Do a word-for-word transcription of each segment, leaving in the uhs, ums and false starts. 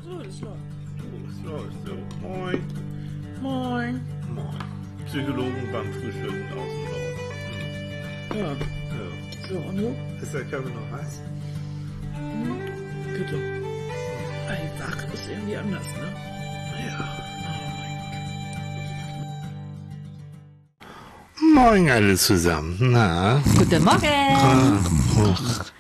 So, das läuft. So, so, so. Moin. Moin. Moin. Psychologen beim Frühstücken außen vor. Hm. Ja. Ja. So, und du? Ist der Kaffee noch heiß? Hm. Bitte. Ey, wach ist irgendwie anders, ne? Ja. Oh Moin alle zusammen. Na? Guten Morgen. Ah, oh,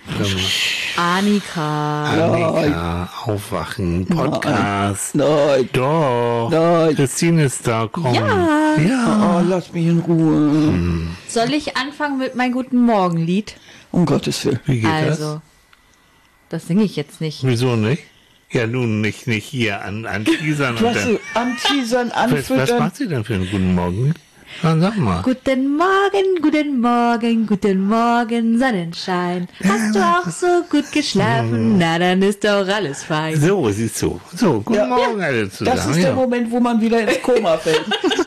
Annika. Annika, Aufwachen, Podcast. Nein. Doch. Nein. Christine ist da, komm. Ja. Ja. Oh, lass mich in Ruhe. Hm. Soll ich anfangen mit meinem Guten Morgen-Lied? Um Gottes Willen. Wie geht Also, das singe ich jetzt nicht. das? Wieso nicht? Ja, nun nicht, nicht hier an, an Teasern. Du und hast dann, so anteasern, was, was anfüttern. macht sie denn für einen guten Morgen? Na, sag mal. Guten Morgen, guten Morgen, guten Morgen, Sonnenschein. Hast du auch so gut geschlafen? Na, dann ist doch alles fein. So, siehst du. So, guten Ja. Morgen alle zusammen. Das ist ja. der Moment, wo man wieder ins Koma fällt.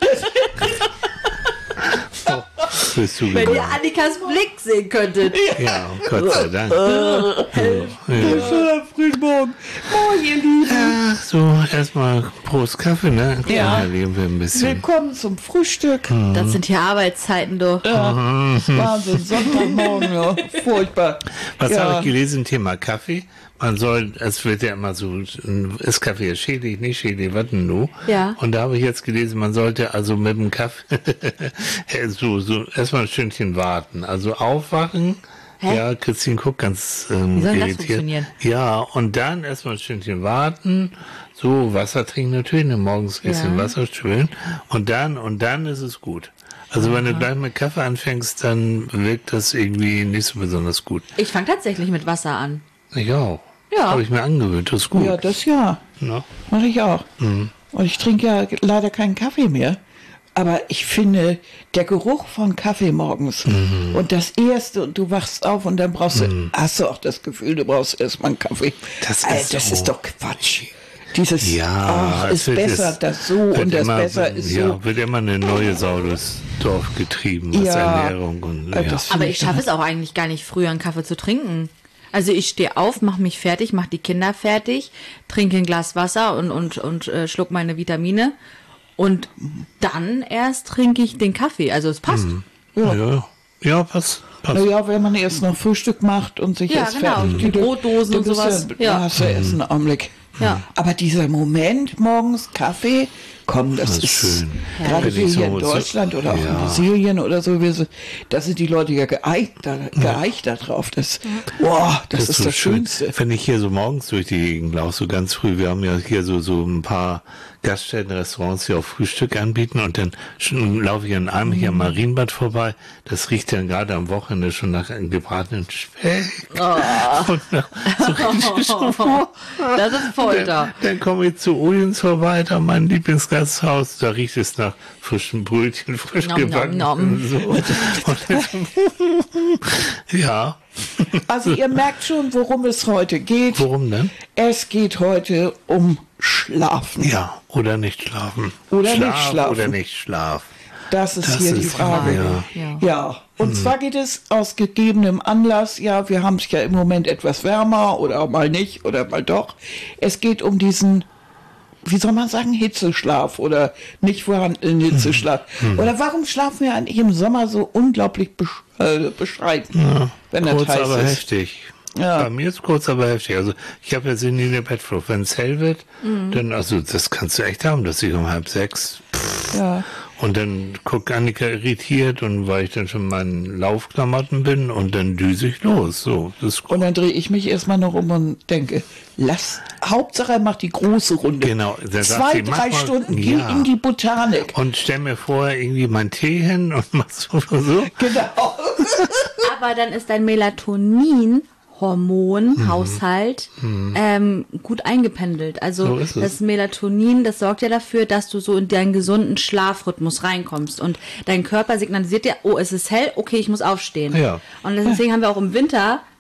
Bist du Wenn ihr geboren. Annikas Blick sehen könntet. Ja, Gott sei Dank. Schönen frühen Morgen. Moin, ihr Lieben. Ja, so, erstmal Prost Kaffee, ne? Ja. Erleben wir ein bisschen. Willkommen zum Frühstück. Das sind hier Arbeitszeiten, doch. Ja, Wahnsinn, Sonntagmorgen, ja. Furchtbar. Was ja. habe ich gelesen? Thema Kaffee. Man soll, es wird ja immer so, ist Kaffee schädlich, nicht schädlich, was denn du? Ja. Und da habe ich jetzt gelesen, man sollte also mit dem Kaffee so, so erstmal ein Stündchen warten. Also aufwachen. Hä? Ja, Christine guckt ganz ähm, Wie soll das irritiert. funktionieren? Ja, und dann erstmal ein Stündchen warten, so Wasser trinken natürlich, ne, morgens ein bisschen Ja. Wasser spülen und dann, und dann ist es gut. Also wenn du gleich mit Kaffee anfängst, dann wirkt das irgendwie nicht so besonders gut. Ich fange tatsächlich mit Wasser an. Ich auch. Ja. Habe ich mir angewöhnt, das ist gut. Ja, das ja. Ne? Mache ich auch. Und ich trinke ja leider keinen Kaffee mehr. Aber ich finde, der Geruch von Kaffee morgens und das erste, und du wachst auf und dann brauchst du, hast du auch das Gefühl, du brauchst erstmal einen Kaffee. Das Alter, ist das so. ist doch Quatsch. Dieses, Ja, ach, es ist wird- besser, es das so wird und das immer, besser ist ja, so. wird immer eine neue Sau durchs Dorf getrieben, was Ja. Ernährung und Äh, ja. das- Aber ich schaffe es auch eigentlich gar nicht, früher einen Kaffee zu trinken. Also ich stehe auf, mache mich fertig, mache die Kinder fertig, trinke ein Glas Wasser und, und, und äh, schluck meine Vitamine. Und dann erst trinke ich den Kaffee. Also es passt. ja. ja, ja, passt. passt. Naja, wenn man erst noch Frühstück macht und sich Ja, erst genau. fertig Die Brotdosen dann und bist sowas. Ja, Ja. ja. hast du erst einen Augenblick. Ja. Aber dieser Moment morgens, Kaffee, komm, das, Das ist ist schön. gerade Wenn wir ich hier so- in Deutschland oder auch ja. in Brasilien oder so, wir so, da sind die Leute ja geeicht, da, geeicht da drauf. Das, boah, das, ist so das schön. Schönste. Wenn ich hier so morgens durch die Gegend laufe, so ganz früh, wir haben ja hier so, so ein paar Gaststätten, Restaurants, die auch Frühstück anbieten und dann schon laufe ich an einem hier am Marienbad vorbei. Das riecht dann gerade am Wochenende schon nach einem gebratenen Speck. Und nach, so richtig so, Das ist Folter. Dann, dann komme ich zu Ujens vorbei, da mein Lieblingsgasthaus, da riecht es nach frischen Brötchen, frisch Nom, nom, gebacken. nom. Und so. Und dann, ja. Also ihr merkt schon, worum es heute geht. Worum denn? Es geht heute um Schlafen. Ja, oder nicht schlafen. Oder Schlaf nicht schlafen. Oder nicht Schlaf. Das ist Das hier die ist Frage. immer, ja. Ja, und zwar geht es aus gegebenem Anlass, ja, wir haben es ja im Moment etwas wärmer oder mal nicht oder mal doch. Es geht um diesen, wie soll man sagen, Hitzeschlaf oder nicht vorhandenen Hitzeschlaf. Oder warum schlafen wir eigentlich im Sommer so unglaublich besch äh, bescheiden, wenn das Kurz, heiß aber ist? heftig. Ja. Bei mir ist kurz, aber heftig. Also ich habe ja in der Bettflucht. Wenn es hell wird, Mhm. dann, also das kannst du echt haben, dass ich um halb sechs pff, Ja. und dann guckt Annika irritiert und weil ich dann schon in meinen Laufklamotten bin und dann düse ich los. So, das ist Und dann drehe ich mich erstmal noch um und denke, lass, Hauptsache er macht die große Runde. Genau, dann sagt Zwei, sie, mach drei mal- Stunden, ja. geh in die Botanik. und stell mir vorher irgendwie meinen Tee hin und mach so oder so. Genau. Aber dann ist dein Melatonin Hormonhaushalt ähm, gut eingependelt. Also So ist es. das Melatonin, das sorgt ja dafür, dass du so in deinen gesunden Schlafrhythmus reinkommst und dein Körper signalisiert dir, oh, es ist hell, okay, ich muss aufstehen. Ja. Und deswegen haben wir auch im Winter, wenn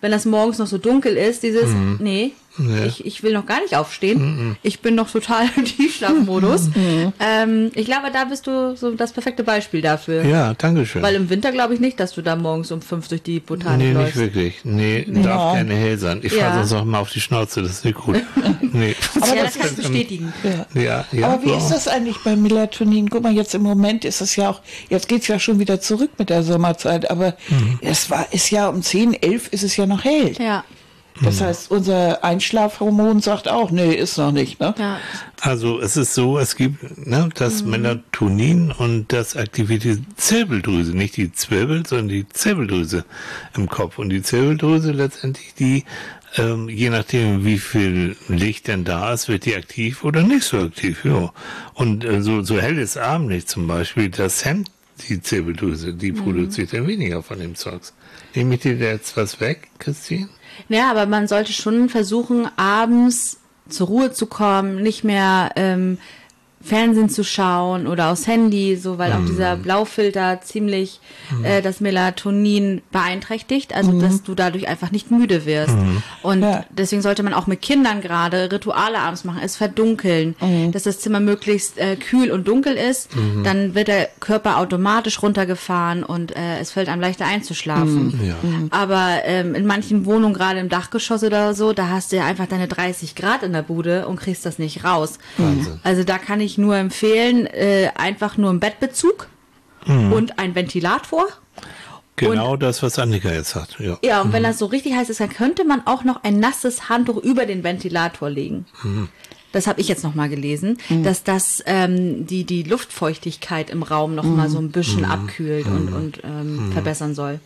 wenn das morgens noch so dunkel ist, dieses, Mhm. nee, Ja. ich, ich will noch gar nicht aufstehen. Ich bin noch total im Tiefschlafmodus. ähm, ich glaube, da bist du so das perfekte Beispiel dafür. Ja, danke schön. Weil im Winter glaube ich nicht, dass du da morgens um fünf durch die Botanik Nee, nicht läufst. wirklich. Nee, darf gerne hell sein. Ich Ja. fahre sonst auch mal auf die Schnauze, das ist nicht gut. Nee. Ja, das kann ich bestätigen. Ja. Ja, ja. Aber wie so. ist das eigentlich bei Melatonin? Guck mal, jetzt im Moment ist es ja auch, jetzt geht's ja schon wieder zurück mit der Sommerzeit, aber Mhm. es war, ist ja um zehn, elf ist es ja noch hell. Ja, Das heißt, unser Einschlafhormon sagt auch, nee, ist noch nicht, ne? ja. Also es ist so, es gibt ne, das Mhm. Melatonin und das aktiviert die Zirbeldrüse, nicht die Zwirbel, sondern die Zirbeldrüse im Kopf. Und die Zirbeldrüse letztendlich, die, ähm, je nachdem wie viel Licht denn da ist, wird die aktiv oder nicht so aktiv. Ja. Und äh, so, so helles Abendlicht zum Beispiel, das hemmt die Zirbeldrüse, die Mhm. produziert dann weniger von dem Zeugs. Nehme ich dir da jetzt was weg, Christine? Ja, aber man sollte schon versuchen, abends zur Ruhe zu kommen, nicht mehr ähm, Fernsehen zu schauen oder aufs Handy, so, weil auch dieser Blaufilter ziemlich äh, das Melatonin beeinträchtigt, also dass du dadurch einfach nicht müde wirst. Und Ja. deswegen sollte man auch mit Kindern gerade Rituale abends machen, es verdunkeln, dass das Zimmer möglichst äh, kühl und dunkel ist, dann wird der Körper automatisch runtergefahren und äh, es fällt einem leichter einzuschlafen. Ja. Aber ähm, in manchen Wohnungen, gerade im Dachgeschoss oder so, da hast du ja einfach deine dreißig Grad in der Bude und kriegst das nicht raus. Wahnsinn. Also da kann ich nur empfehlen, äh, einfach nur einen Bettbezug und ein Ventilator. Genau das, was Annika jetzt hat. Ja. Ja, und wenn das so richtig heiß ist, dann könnte man auch noch ein nasses Handtuch über den Ventilator legen. Das habe ich jetzt noch mal gelesen, dass das ähm, die, die Luftfeuchtigkeit im Raum noch mal so ein bisschen abkühlt und, und ähm, verbessern soll.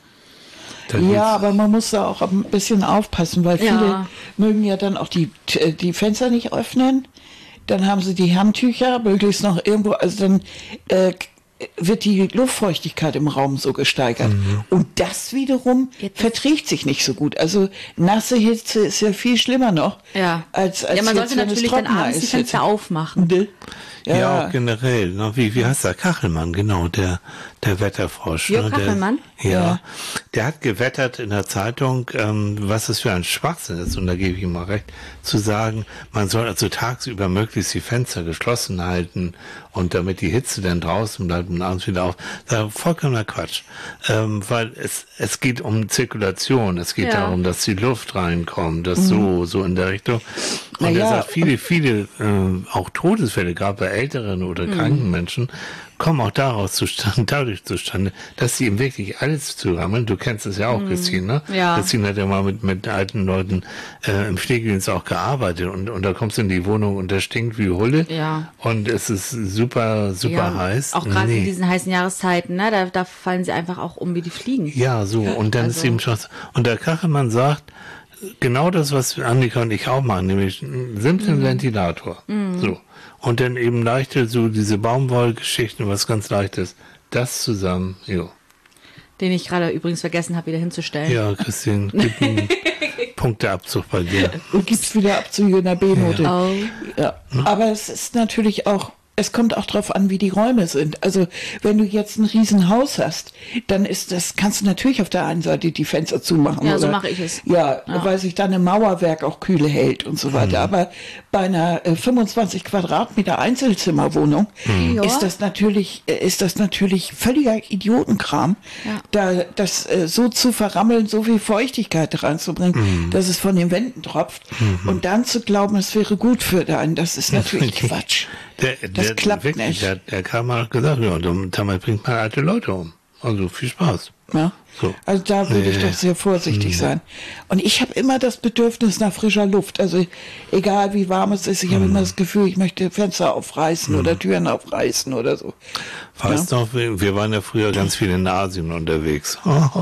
Da Ja, geht's- aber man muss da auch ein bisschen aufpassen, weil viele Ja. mögen ja dann auch die, die Fenster nicht öffnen. Dann haben sie die Handtücher, möglichst noch irgendwo, also dann äh, wird die Luftfeuchtigkeit im Raum so gesteigert. Und das wiederum Jetzt- verträgt sich nicht so gut. Also nasse Hitze ist ja viel schlimmer noch. Ja, als, als ja man jetzt, sollte wenn es natürlich dann trockener abends die ist. Fenster aufmachen. Ne? Ja, Ja, auch generell. Ne? Wie, wie heißt der? Kachelmann, genau, der, der Wetterfrosch. Jo, ne? Kachelmann? Der, ja, Ja. der hat gewettert in der Zeitung, ähm, was es für ein Schwachsinn ist, und da gebe ich ihm mal recht, zu sagen, man soll also tagsüber möglichst die Fenster geschlossen halten und damit die Hitze dann draußen bleibt und abends wieder auf. Das ist vollkommener Quatsch. Ähm, weil es, es geht um Zirkulation, es geht Ja. darum, dass die Luft reinkommt, das so, so in der Richtung. Und Na er ja. sagt, viele, viele, äh, auch Todesfälle, gerade bei älteren oder kranken Menschen, kommen auch daraus zustande, dadurch zustande, dass sie ihm wirklich alles zurammeln. Du kennst es ja auch, Christine, ne? Ja. Christine hat ja mal mit, mit alten Leuten äh, im Pflegedienst auch gearbeitet und, und da kommst du in die Wohnung und der stinkt wie Hulle. Ja. Und es ist super, super Ja, heiß. auch gerade Nee. in diesen heißen Jahreszeiten, ne, da, da fallen sie einfach auch um wie die Fliegen. Ja, so. Und dann ist Also- eben schon, und der Kachelmann sagt, genau das, was Annika und ich auch machen, nämlich einen simplen Ventilator. So. Und dann eben leichte, so diese Baumwollgeschichten, was ganz leichtes. Das zusammen, jo. Den ich gerade übrigens vergessen habe, wieder hinzustellen. Ja, Christine, gib einen Punkteabzug bei dir. und gibt's wieder Abzüge in der B-Note. Oh. Ja. Aber es ist natürlich auch, es kommt auch drauf an, wie die Räume sind. Also wenn du jetzt ein Riesenhaus hast, dann ist das, kannst du natürlich auf der einen Seite die Fenster zumachen. Ja, so oder- mache ich es. Ja, weil sich dann ein Mauerwerk auch kühl hält und so weiter. Aber bei einer äh, fünfundzwanzig Quadratmeter Einzelzimmerwohnung Ja. ist das natürlich, äh, ist das natürlich völliger Idiotenkram, Ja. da das äh, so zu verrammeln, so viel Feuchtigkeit reinzubringen, dass es von den Wänden tropft und dann zu glauben, es wäre gut für einen, das ist natürlich Quatsch. Der, Das der, klappt wirklich, nicht. Der, der kam mal gesagt, ja, damit bringt man alte Leute um. Also viel Spaß. Ja? So. Also da würde ich Nee. doch sehr vorsichtig sein. Und ich habe immer das Bedürfnis nach frischer Luft. Also egal wie warm es ist, ich habe immer das Gefühl, ich möchte Fenster aufreißen oder Türen aufreißen oder so. Weißt du, wir wir waren ja früher ganz viel in Asien unterwegs.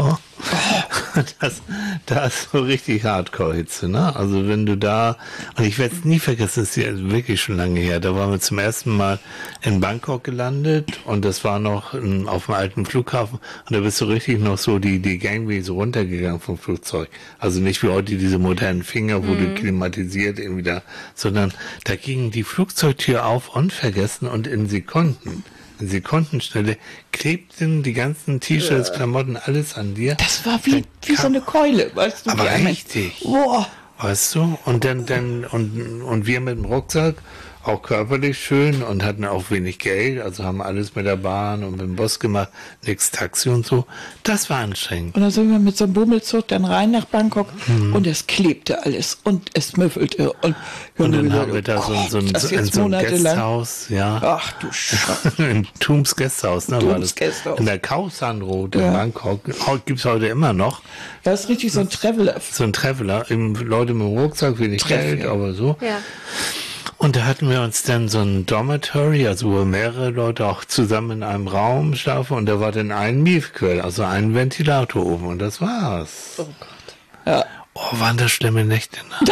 Das, das ist so richtig Hardcore-Hitze, ne? Also wenn du da, und ich werde es nie vergessen, das ist ja wirklich schon lange her, da waren wir zum ersten Mal in Bangkok gelandet und das war noch ähm, auf dem alten Flughafen und da bist du richtig noch so die, die Gangway so runtergegangen vom Flugzeug. Also nicht wie heute diese modernen Finger, wo du klimatisiert irgendwie da, sondern da ging die Flugzeugtür auf unvergessen und in Sekunden in Sekundenschnelle klebten die ganzen T-Shirts, Klamotten, alles an dir. Das war wie, wie so eine Keule, weißt du? Aber wie einmal- richtig. Boah. Weißt du? Und dann, dann, und, und wir mit dem Rucksack, auch körperlich schön und hatten auch wenig Geld, also haben alles mit der Bahn und mit dem Bus gemacht, nix Taxi und so. Das war anstrengend. Und dann sind wir mit so einem Bummelzug dann rein nach Bangkok und es klebte alles und es müffelte. Und, Und dann gesagt, haben wir da oh so, ein- so, ein- das so, in jetzt so ein monatelang. Gästhaus, ja. Ach du Scheiße. In Tums Gästhaus, ne? war Tums das. Gästhaus. In der Khao San Road in Ja. Bangkok. Gibt es heute immer noch. Das ist richtig so ein Traveler. So ein Traveler. Eben Leute mit dem Rucksack, wenig Treff, Geld, ja. aber so. Ja. Und da hatten wir uns dann so ein Dormitory, also wo mehrere Leute auch zusammen in einem Raum schlafen und da war dann ein Miefquell, also ein Ventilator oben und das war's. Oh Gott. Ja. Oh, waren das schlimme Nächte. Ne?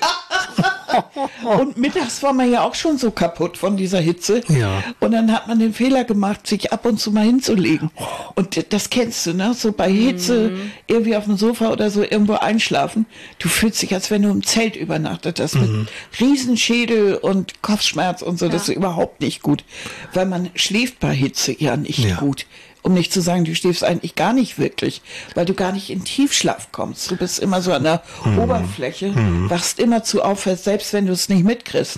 Und mittags war man ja auch schon so kaputt von dieser Hitze. Ja. Und dann hat man den Fehler gemacht, sich ab und zu mal hinzulegen. Und das kennst du, ne? So bei Hitze irgendwie auf dem Sofa oder so irgendwo einschlafen. Du fühlst dich, als wenn du im Zelt übernachtet hast. Mit Riesenschädel und Kopfschmerz und so. Das ist überhaupt nicht gut. Weil man schläft bei Hitze ja nicht Ja. gut. Um nicht zu sagen, du schläfst eigentlich gar nicht wirklich, weil du gar nicht in Tiefschlaf kommst. Du bist immer so an der Oberfläche, wachst immer zu auf, selbst wenn du es nicht mitkriegst.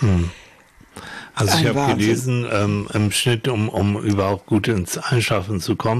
Also Ein ich habe Wahnsinn. gelesen, ähm, im Schnitt, um, um überhaupt gut ins Einschlafen zu kommen,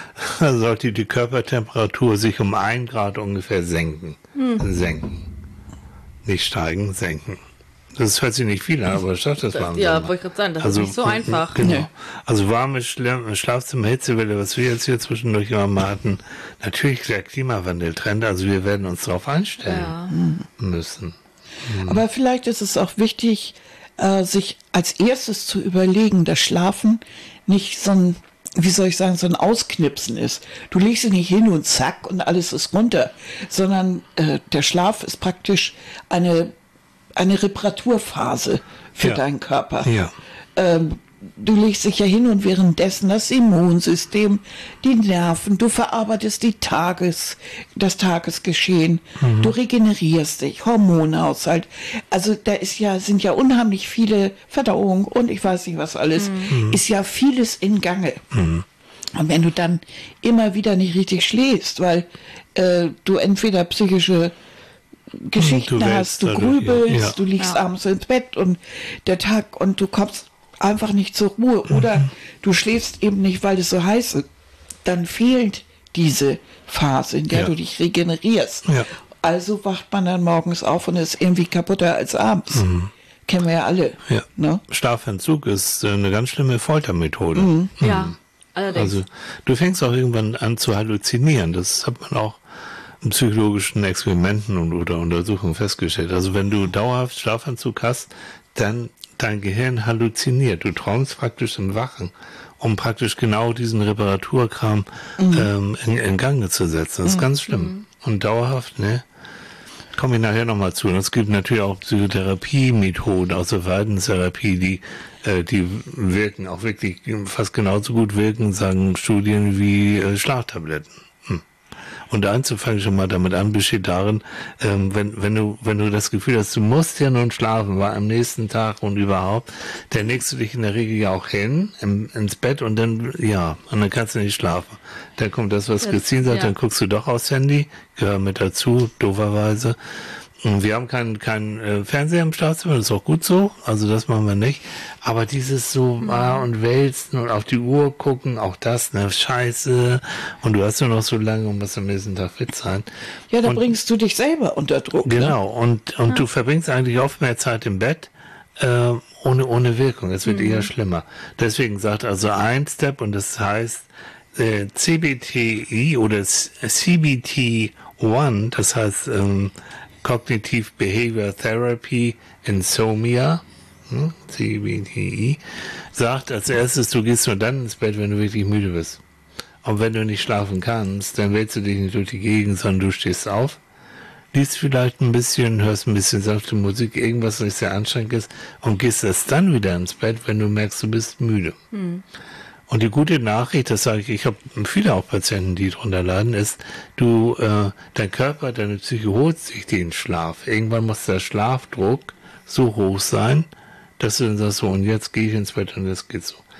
sollte die Körpertemperatur sich um ein Grad ungefähr senken. Senken. Nicht steigen, senken. Das hört sich nicht viel an, aber schafft das warm. Ja, wollte ich gerade sagen, das ist nicht so einfach. Genau. Nee. Also warme Schla- Schlafzimmer, Hitzewelle, was wir jetzt hier zwischendurch immer mal hatten, natürlich der Klimawandel-Trend, also wir werden uns darauf einstellen müssen. Aber vielleicht ist es auch wichtig, äh, sich als erstes zu überlegen, dass Schlafen nicht so ein, wie soll ich sagen, so ein Ausknipsen ist. Du legst dich nicht hin und zack und alles ist runter, sondern äh, der Schlaf ist praktisch eine, eine Reparaturphase für Ja. deinen Körper. Ja. Ähm, du legst dich ja hin und währenddessen das Immunsystem, die Nerven, du verarbeitest die Tages, das Tagesgeschehen, du regenerierst dich, Hormonhaushalt. Also da ist ja, sind ja unheimlich viele Verdauung und ich weiß nicht was alles, ist ja vieles in Gange. Und wenn du dann immer wieder nicht richtig schläfst, weil äh, du entweder psychische Geschichten Du hast, wälzt du dadurch, ja. grübelst, Ja. du liegst Ja. abends ins Bett und der Tag und du kommst einfach nicht zur Ruhe oder du schläfst eben nicht, weil es so heiß ist, dann fehlt diese Phase, in der Ja. du dich regenerierst. Ja. Also wacht man dann morgens auf und ist irgendwie kaputter als abends. Kennen wir ja alle. Ja. Ne? Schlafentzug ist äh, eine ganz schlimme Foltermethode. Ja, allerdings. Also du fängst auch irgendwann an zu halluzinieren. Das hat man auch in psychologischen Experimenten und oder Untersuchungen festgestellt. Also wenn du dauerhaft Schlafanzug hast, dann dein Gehirn halluziniert. Du träumst praktisch im Wachen, um praktisch genau diesen Reparaturkram ähm, in, in Gang zu setzen. Das ist ganz schlimm. Und dauerhaft, ne? Komme ich nachher nochmal zu. Und es gibt natürlich auch Psychotherapie-Methoden aus der Verhaltenstherapie, die, äh, die wirken, auch wirklich fast genauso gut wirken, sagen Studien, wie äh, Schlaftabletten. Hm. Und einzufangen schon mal damit an, besteht darin, ähm, wenn, wenn du, wenn du das Gefühl hast, du musst ja nun schlafen, weil am nächsten Tag und überhaupt, dann legst du dich in der Regel ja auch hin, im, ins Bett und dann, ja, und dann kannst du nicht schlafen. Dann kommt das, was Das- Christine sagt, ja. dann guckst du doch aufs Handy, gehört mit dazu, dooferweise. Und wir haben keinen keinen äh, Fernseher im Schlafzimmer, das ist auch gut so, also das machen wir nicht. Aber dieses so Mhm. ah, und wälzen und auf die Uhr gucken, auch das, ne, scheiße. Und du hast nur noch so lange und musst am nächsten Tag fit sein. Ja, da und, bringst du dich selber unter Druck. Ne? Genau, und, und du verbringst eigentlich oft mehr Zeit im Bett, äh, ohne, ohne Wirkung. Es wird eher schlimmer. Deswegen sagt also ein Step, und das heißt äh, C B T I oder C B T eins, das heißt ähm, Cognitive Behavior Therapy Insomnia, hm, C B T I, sagt als erstes, du gehst nur dann ins Bett, wenn du wirklich müde bist. Und wenn du nicht schlafen kannst, dann wälzt du dich nicht durch die Gegend, sondern du stehst auf, liest vielleicht ein bisschen, hörst ein bisschen sanfte Musik, irgendwas, was nicht sehr anstrengend ist, und gehst erst dann wieder ins Bett, wenn du merkst, du bist müde. Und die gute Nachricht, das sage ich, ich habe viele auch Patienten, die darunter leiden, ist, du, äh, dein Körper, deine Psyche holt sich den Schlaf. Irgendwann muss der Schlafdruck so hoch sein, dass du dann sagst, so, und jetzt gehe ich ins Bett und das geht so.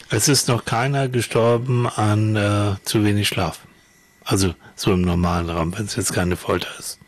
Es ist noch keiner gestorben an äh, zu wenig Schlaf. Also so im normalen Raum, wenn es jetzt keine Folter ist.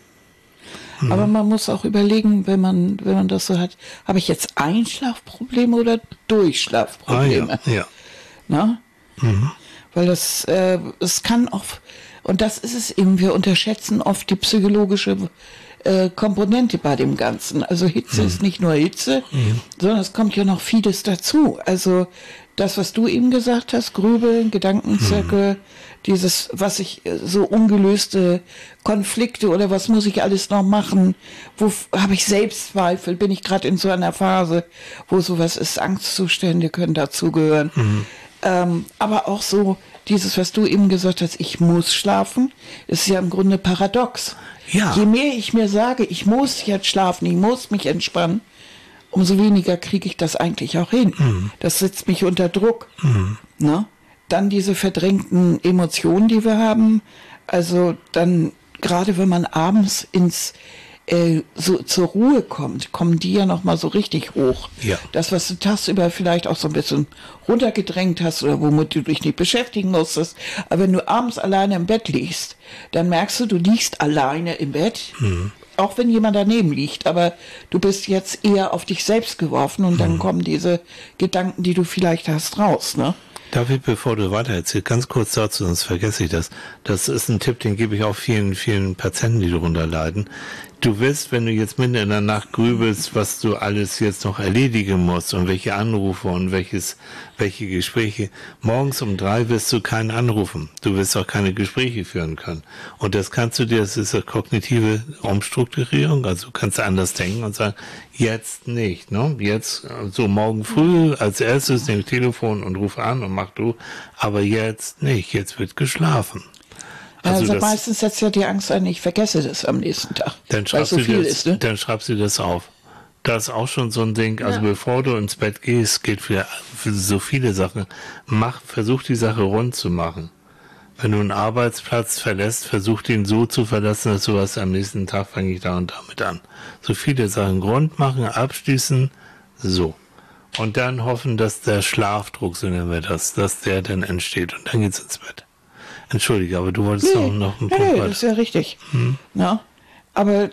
Mhm. Aber man muss auch überlegen, wenn man, wenn man das so hat, habe ich jetzt Einschlafprobleme oder Durchschlafprobleme? Ah, ja, ja. Na? Mhm. Weil das, äh, es kann oft, und das ist es eben, wir unterschätzen oft die psychologische äh, Komponente bei dem Ganzen. Also Hitze mhm. ist nicht nur Hitze, mhm. sondern es kommt ja noch vieles dazu. Also das, was du eben gesagt hast, Grübeln, Gedankenzirkel, mhm. dieses, was ich, so ungelöste Konflikte oder was muss ich alles noch machen, wo habe ich Selbstzweifel, bin ich gerade in so einer Phase, wo sowas ist, Angstzustände können dazugehören. Mhm. Ähm, aber auch so dieses, was du eben gesagt hast, ich muss schlafen, ist ja im Grunde paradox. Ja. Je mehr ich mir sage, ich muss jetzt schlafen, ich muss mich entspannen, umso weniger kriege ich das eigentlich auch hin. Mhm. Das setzt mich unter Druck. Mhm. Ne? Dann diese verdrängten Emotionen, die wir haben. Also dann, gerade wenn man abends ins äh, so zur Ruhe kommt, kommen die ja nochmal so richtig hoch. Ja. Das, was du tagsüber vielleicht auch so ein bisschen runtergedrängt hast oder womit du dich nicht beschäftigen musstest. Aber wenn du abends alleine im Bett liegst, dann merkst du, du liegst alleine im Bett. Mhm. Auch wenn jemand daneben liegt, aber du bist jetzt eher auf dich selbst geworfen und dann hm. kommen diese Gedanken, die du vielleicht hast, raus, ne? Darf ich, bevor du weiter erzählst, ganz kurz dazu, sonst vergesse ich das. Das ist ein Tipp, den gebe ich auch vielen, vielen Patienten, die darunter leiden. Du wirst, wenn du jetzt mitten in der Nacht grübelst, was du alles jetzt noch erledigen musst und welche Anrufe und welches, welche Gespräche, morgens um drei wirst du keinen anrufen. Du wirst auch keine Gespräche führen können. Und das kannst du dir, das ist eine kognitive Umstrukturierung, also du kannst anders denken und sagen, jetzt nicht, ne? Jetzt, so morgen früh als erstes nehme ich Telefon und rufe an und mach du, aber jetzt nicht, jetzt wird geschlafen. Also, also das, meistens setzt ja die Angst ein, ich vergesse das am nächsten Tag. Dann schreibst, so du, das, ist, ne? dann schreibst du das auf. Das ist auch schon so ein Ding, also ja. bevor du ins Bett gehst, geht für, für so viele Sachen, mach, versuch die Sache rund zu machen. Wenn du einen Arbeitsplatz verlässt, versuch den so zu verlassen, dass du was am nächsten Tag fange ich da und damit an. So viele Sachen rund machen, abschließen, so. Und dann hoffen, dass der Schlafdruck, so nennen wir das, dass der dann entsteht und dann geht's ins Bett. Entschuldige, aber du wolltest nee, noch einen nee, Punkt nee, das ist ja richtig. Hm. Ja, aber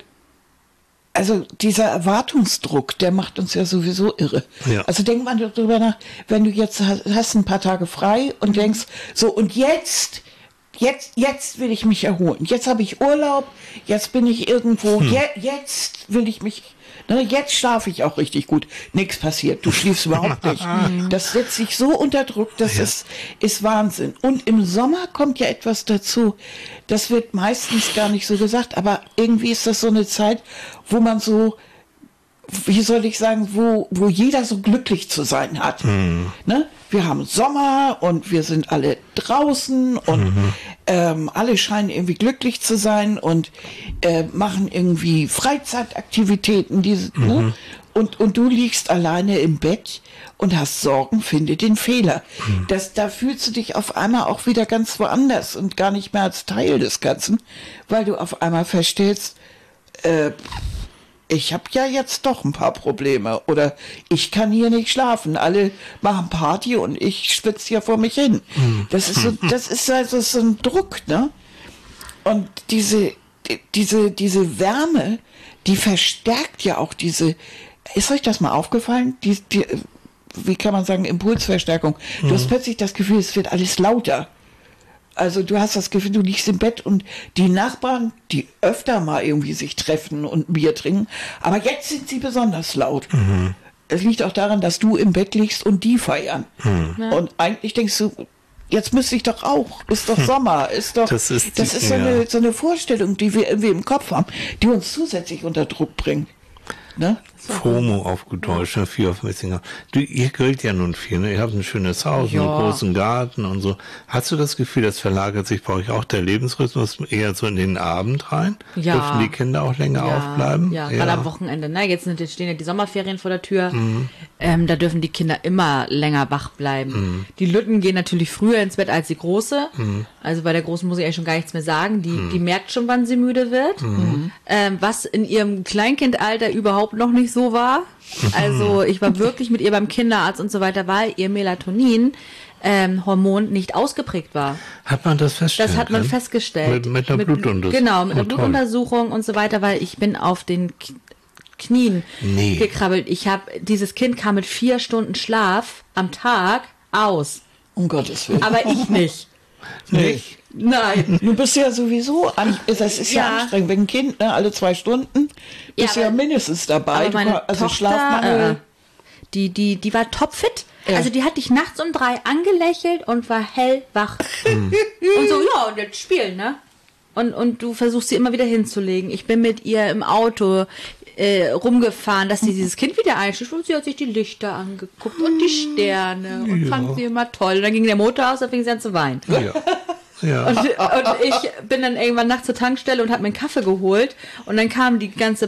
also dieser Erwartungsdruck, der macht uns ja sowieso irre. Ja. Also denk mal darüber nach, wenn du jetzt hast, hast ein paar Tage frei und denkst, so und jetzt, jetzt, jetzt will ich mich erholen. Jetzt habe ich Urlaub, jetzt bin ich irgendwo, hm. je, jetzt will ich mich, ne, jetzt schlafe ich auch richtig gut. Nichts passiert, du schläfst überhaupt nicht. Das setzt sich so unter Druck, das ja. ist, ist Wahnsinn. Und im Sommer kommt ja etwas dazu, das wird meistens gar nicht so gesagt, aber irgendwie ist das so eine Zeit, wo man so, wie soll ich sagen, wo, wo jeder so glücklich zu sein hat. Mhm. Ne? Wir haben Sommer und wir sind alle draußen und mhm. ähm, alle scheinen irgendwie glücklich zu sein und äh, machen irgendwie Freizeitaktivitäten. Diese, mhm. ne? und, und du liegst alleine im Bett und hast Sorgen, finde den Fehler. Mhm. Das, da fühlst du dich auf einmal auch wieder ganz woanders und gar nicht mehr als Teil des Ganzen, weil du auf einmal feststellst, äh, ich habe ja jetzt doch ein paar Probleme oder ich kann hier nicht schlafen. Alle machen Party und ich schwitze hier vor mich hin. Das ist so, das ist also so ein Druck, ne? Und diese, diese, diese Wärme, die verstärkt ja auch diese, ist euch das mal aufgefallen? Die, die, wie kann man sagen, Impulsverstärkung. Du mhm. hast plötzlich das Gefühl, es wird alles lauter. Also du hast das Gefühl, du liegst im Bett und die Nachbarn, die öfter mal irgendwie sich treffen und ein Bier trinken, aber jetzt sind sie besonders laut. Mhm. Es liegt auch daran, dass du im Bett liegst und die feiern. Mhm. Ja. Und eigentlich denkst du, jetzt müsste ich doch auch, ist doch Sommer, ist doch, das ist, das ist so, ja. eine, so eine Vorstellung, die wir irgendwie im Kopf haben, die uns zusätzlich unter Druck bringt. Ne? FOMO auf gut Deutsch, ne? Fear of Missing Out. Du, ihr grillt ja nun viel, ne? Ihr habt ein schönes Haus, ja. einen großen Garten und so. Hast du das Gefühl, das verlagert sich bei euch auch der Lebensrhythmus eher so in den Abend rein? Ja. Dürfen die Kinder auch länger ja. aufbleiben? Ja, ja. gerade am Wochenende. Ne? Jetzt, sind, jetzt stehen ja die Sommerferien vor der Tür. Mhm. Ähm, da dürfen die Kinder immer länger wach bleiben. Mhm. Die Lütten gehen natürlich früher ins Bett als die Große. Mhm. Also bei der Großen muss ich eigentlich schon gar nichts mehr sagen. Die, mhm. die merkt schon, wann sie müde wird. Mhm. Ähm, was in ihrem Kleinkindalter überhaupt noch nicht wirklich so war. Also ich war wirklich mit ihr beim Kinderarzt und so weiter, weil ihr Melatonin ähm, Hormon nicht ausgeprägt war. Hat man das festgestellt? Das hat man festgestellt. Mit, mit einer Blutuntersuchung? Genau, mit einer Oh, toll. Blutuntersuchung und so weiter, weil ich bin auf den K- Knien Nee. gekrabbelt. Ich habe dieses Kind kam mit vier Stunden Schlaf am Tag aus, Um Gottes Willen. aber ich nicht. Nicht? Nein. Du bist ja sowieso, an, das ist ja, Ja. anstrengend, wenn ein Kind ne, alle zwei Stunden, Ja, bist ja, aber- mindestens dabei. Aber Du meine kann- also Tochter, Schlafmangel. äh, die, die, die war topfit. Ja. Also die hat dich nachts um drei angelächelt und war hellwach. Hm. Und so, ja, und jetzt spielen, ne? Und, und du versuchst sie immer wieder hinzulegen. Ich bin mit ihr im Auto äh, rumgefahren, dass sie dieses Kind wieder einschläft. Und sie hat sich die Lichter angeguckt und die Sterne und fand sie immer toll. Und dann ging der Motor aus, dann fing sie an zu weinen. Ja. Ja. Und, und ich bin dann irgendwann nachts zur Tankstelle und habe mir einen Kaffee geholt. Und dann kam die ganze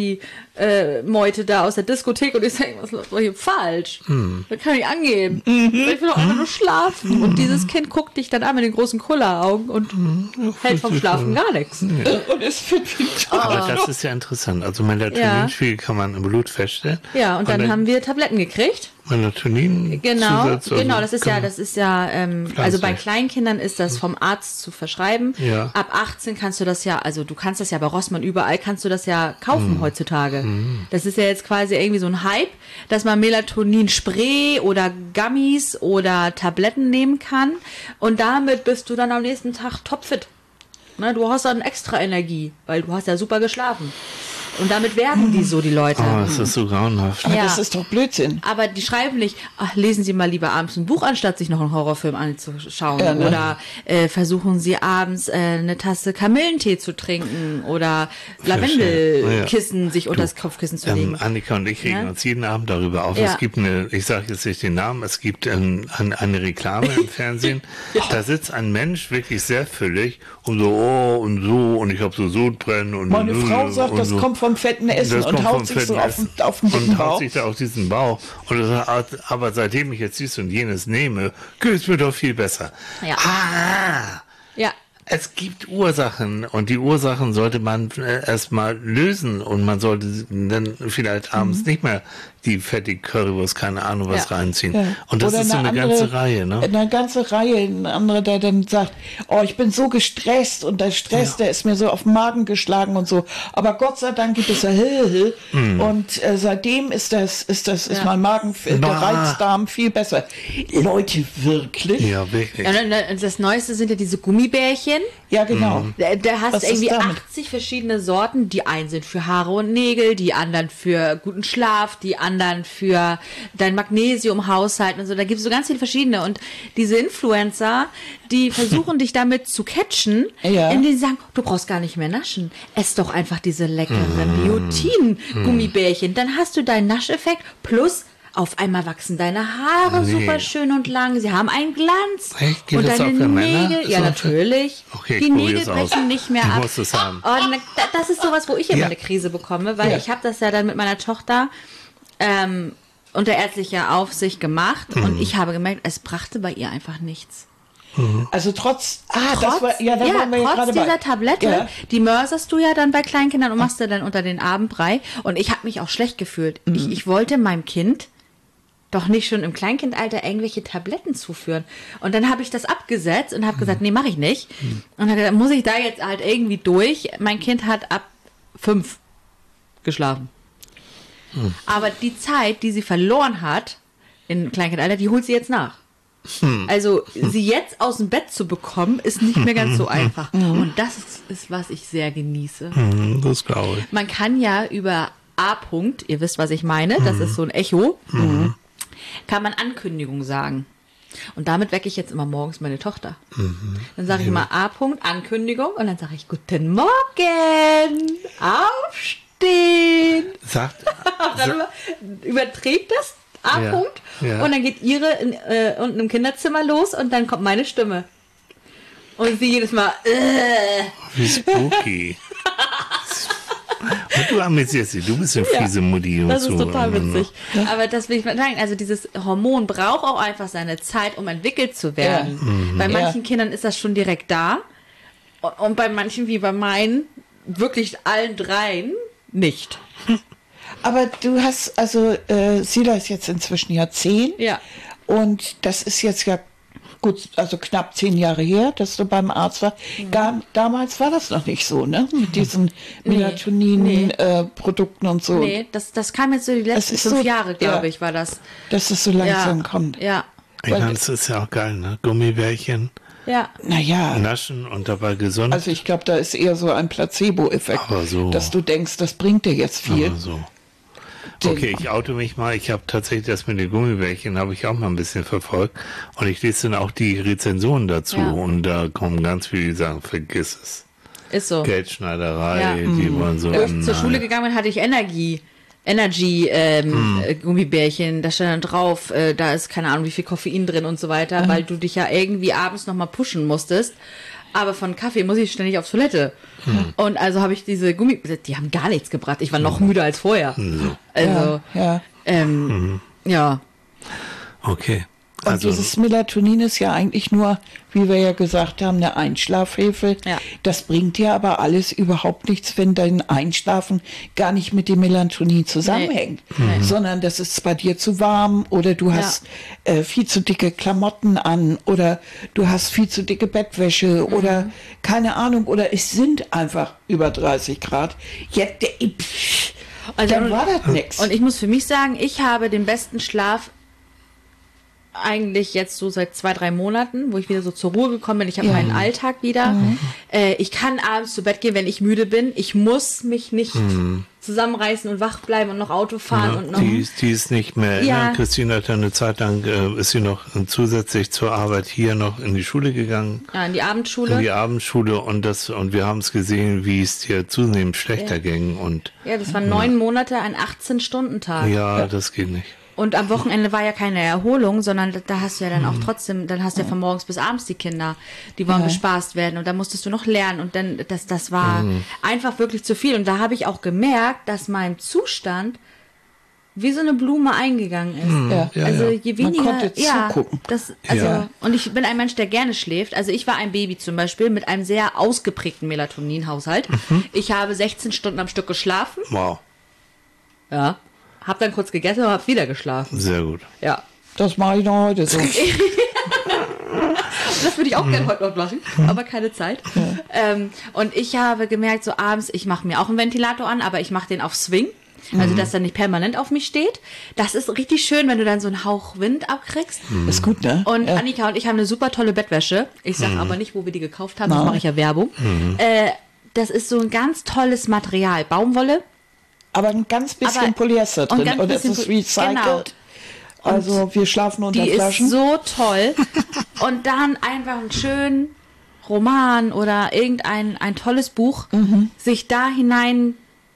Party-Meute da aus der Diskothek und ich sage, was ist doch hier falsch? Das kann ich angehen. Ich will doch einfach nur schlafen. Und dieses Kind guckt dich dann an mit den großen Kulleraugen und hält vom Schlafen gar nichts. Und es fit wie Aber das ist ja interessant. Also Melatoninspiegel kann man im Blut feststellen. Ja, und dann haben wir Tabletten gekriegt. Melatonin Genau, Zusatz, also genau, das ist ja, kann- das ist ja, ähm, also bei Pflanzlich. Kleinkindern ist das vom Arzt zu verschreiben. Ja. Ab achtzehn kannst du das ja, also du kannst das ja bei Rossmann überall, kannst du das ja kaufen heutzutage. Das ist ja jetzt quasi irgendwie so ein Hype, dass man Melatonin-Spray oder Gummies oder Tabletten nehmen kann und damit bist du dann am nächsten Tag topfit. Ne, du hast dann extra Energie, weil du hast ja super geschlafen. Und damit werben die so, die Leute. Oh, das ist so grauenhaft. Aber Ja. das ist doch Blödsinn. Aber die schreiben nicht, ach, lesen Sie mal lieber abends ein Buch, anstatt sich noch einen Horrorfilm anzuschauen. Ja, ne? Oder äh, versuchen Sie abends äh, eine Tasse Kamillentee zu trinken oder Lavendelkissen sich unter das Kopfkissen zu Ähm, legen. Annika und ich regen Ja. uns jeden Abend darüber auf. Ja. Es gibt eine, ich sage jetzt nicht den Namen, es gibt ähm, eine, eine Reklame im Fernsehen. Da sitzt ein Mensch wirklich sehr füllig und so, oh, und so, und ich habe so Sodbrennen und Meine und, Frau sagt, und das so. kommt vom fetten Essen Das und kommt haut vom sich so fetten auf, den- Essen. auf den dicken und haut Bauch. sich da auf diesen Bauch. Und er sagt, aber seitdem ich jetzt dies und jenes nehme, geht's mir doch viel besser. Ja. Ah! Ja. Es gibt Ursachen und die Ursachen sollte man äh, erstmal lösen und man sollte dann vielleicht abends nicht mehr die fettige Currywurst, keine Ahnung was Ja. reinziehen. Ja. Und das Oder ist so eine andere- ganze Reihe, ne? Eine ganze Reihe, ein anderer, der dann sagt, oh, ich bin so gestresst und der Stress, Ja. der ist mir so auf den Magen geschlagen und so. Aber Gott sei Dank gibt es ja Hilfe und äh, seitdem ist das, ist das, ist Ja. mein Magen, der Na. Reizdarm viel besser. Leute, wirklich? Ja, wirklich. Ja, und dann- das Neueste sind ja diese Gummibärchen. Ja, genau. Da, da hast Was du ist irgendwie damit? achtzig verschiedene Sorten. Die einen sind für Haare und Nägel, die anderen für guten Schlaf, die anderen für dein Magnesiumhaushalt und so. Da gibt es so ganz viele verschiedene. Und diese Influencer, die versuchen dich damit zu catchen, Ja. indem sie sagen, du brauchst gar nicht mehr naschen. Ess doch einfach diese leckeren Biotin-Gummibärchen. Dann hast du deinen Nascheffekt plus auf einmal wachsen deine Haare Nee. super schön und lang. Sie haben einen Glanz. Echt? Geht und das deine auch für Männer? Nägel, ja So? natürlich. Okay, ich die probier's Nägel aus. brechen nicht mehr Ich ab. muss es haben. Oh, na, da- das ist sowas, wo ich immer Ja. eine Krise bekomme, weil Ja. ich habe das ja dann mit meiner Tochter ähm, unter ärztlicher Aufsicht gemacht Mhm. und ich habe gemerkt, es brachte bei ihr einfach nichts. Also trotz, ah, Trotz, das war, ja, da ja, waren wir ja trotz gerade dieser bei. Tablette, Ja. die mörserst du ja dann bei Kleinkindern und machst du dann unter den Abendbrei. Und ich habe mich auch schlecht gefühlt. Mhm. Ich, ich wollte meinem Kind doch nicht schon im Kleinkindalter irgendwelche Tabletten zuführen. Und dann habe ich das abgesetzt und habe gesagt, nee, mache ich nicht. Und habe gesagt, muss ich da jetzt halt irgendwie durch. Mein Kind hat ab fünf geschlafen. Aber die Zeit, die sie verloren hat im Kleinkindalter, die holt sie jetzt nach. Also sie jetzt aus dem Bett zu bekommen, ist nicht mehr ganz so einfach. Und das ist, ist, was ich sehr genieße. Hm, das glaube ich. Man kann ja über A-Punkt, ihr wisst, was ich meine, das ist so ein Echo, kann man Ankündigung sagen. Und damit wecke ich jetzt immer morgens meine Tochter. Dann sage ich immer A-Punkt, Ankündigung und dann sage ich Guten Morgen, aufstehen. Sagt, Und dann über, überträgt das A-Punkt Ja, ja. und dann geht ihre in, äh, unten im Kinderzimmer los und dann kommt meine Stimme. Und sie jedes Mal, äh, wie spooky. Und du amüsierst dich, du bist eine fiese Mutti. und das ist so. total witzig. Aber das will ich mal sagen. Also dieses Hormon braucht auch einfach seine Zeit, um entwickelt zu werden. Mhm. Bei Ja. manchen Kindern ist das schon direkt da. Und- Und bei manchen, wie bei meinen, wirklich allen dreien, nicht. Aber du hast, also äh, Sila ist jetzt inzwischen ja zehn. Ja. Und das ist jetzt ja gut, also knapp zehn Jahre her, dass du beim Arzt warst. Mhm. Gar, damals war das noch nicht so, ne? Mit diesen Nee. Melatonin-Produkten und so. Nee, das, das kam jetzt so die letzten ist fünf so- Jahre, glaube ja. ich, war das. Dass es so langsam kommt. Ja. Ich meine, das ist ja auch geil, ne? Gummibärchen, Ja. Naja, naschen und dabei gesund. also ich glaube, da ist eher so ein Placebo-Effekt, Aber so. dass du denkst, das bringt dir jetzt viel. Aber so. Den- Okay, ich oute mich mal. Ich habe tatsächlich das mit den Gummibärchen, habe ich auch mal ein bisschen verfolgt. Und ich lese dann auch die Rezensionen dazu. Ja. Und da kommen ganz viele, die sagen, vergiss es. Ist so. Geldschneiderei, Ja. die wollen so... Wo ich zur nein. Schule gegangen bin, hatte ich Energie. Energy ähm, äh, Gummibärchen, da stand dann drauf, äh, da ist keine Ahnung, wie viel Koffein drin und so weiter, weil du dich ja irgendwie abends nochmal pushen musstest. Aber von Kaffee muss ich ständig auf Toilette. Und also habe ich diese Gummi, die haben gar nichts gebracht. Ich war noch müder als vorher. Also, ja, ja. ähm, ja. Okay. Und Also, dieses Melatonin ist ja eigentlich nur, wie wir ja gesagt haben, eine Einschlafhilfe. Ja. Das bringt dir aber alles überhaupt nichts, wenn dein Einschlafen gar nicht mit dem Melatonin zusammenhängt. Nee. Sondern das ist bei dir zu warm oder du hast äh, viel zu dicke Klamotten an oder du hast viel zu dicke Bettwäsche Mhm. oder keine Ahnung oder es sind einfach über dreißig Grad. Jetzt, äh, pff, Also, dann war das nix. Und ich muss für mich sagen, ich habe den besten Schlaf eigentlich jetzt so seit zwei, drei Monaten, wo ich wieder so zur Ruhe gekommen bin. Ich habe Ja. meinen Alltag wieder. Äh, ich kann abends zu Bett gehen, wenn ich müde bin. Ich muss mich nicht zusammenreißen und wach bleiben und noch Auto fahren ja, und noch. die, ist- die ist nicht mehr. Ja. Ja. Christine hat ja eine Zeit lang, äh, ist sie noch äh, zusätzlich zur Arbeit hier noch in die Schule gegangen. Ja, in die In Abendschule. die Abendschule und das und wir haben es gesehen, wie es dir zunehmend schlechter Ja. ging und Ja, das waren neun Monate, ein achtzehn-Stunden-Tag. ja, das geht nicht. Und am Wochenende war ja keine Erholung, sondern da- da hast du ja dann auch trotzdem, dann hast du ja von morgens bis abends die Kinder, die wollen Ja. bespaßt werden und da musstest du noch lernen und dann, das, das war einfach wirklich zu viel. Und da habe ich auch gemerkt, dass mein Zustand wie so eine Blume eingegangen ist. Ja. Ja, Also ja. je Man weniger, konnte ja, zugucken. das, also, Ja. und ich bin ein Mensch, der gerne schläft. Also ich war ein Baby zum Beispiel mit einem sehr ausgeprägten Melatoninhaushalt. Ich habe sechzehn Stunden am Stück geschlafen. Wow, Ja. Hab dann kurz gegessen und hab wieder geschlafen. sehr gut. Ja. Das mache ich noch heute so. Das würde ich auch gerne heute noch machen, aber keine Zeit. Ähm, und ich habe gemerkt, so abends, ich mache mir auch einen Ventilator an, aber ich mache den auf Swing. Also, dass er nicht permanent auf mich steht. Das ist richtig schön, wenn du dann so einen Hauch Wind abkriegst. Ist gut, ne? Und ja. Annika und ich haben eine super tolle Bettwäsche. Ich sage aber nicht, wo wir die gekauft haben, Nein. das mache ich ja Werbung. Äh, das ist so ein ganz tolles Material. Baumwolle. Aber ein ganz bisschen Aber- Polyester und drin. ganz Und es bisschen ist Po- recycelt. genau. Also wir schlafen unter Die Flaschen. ist so toll. Und dann einfach einen schönen Roman oder irgendein ein tolles Buch, sich da hinein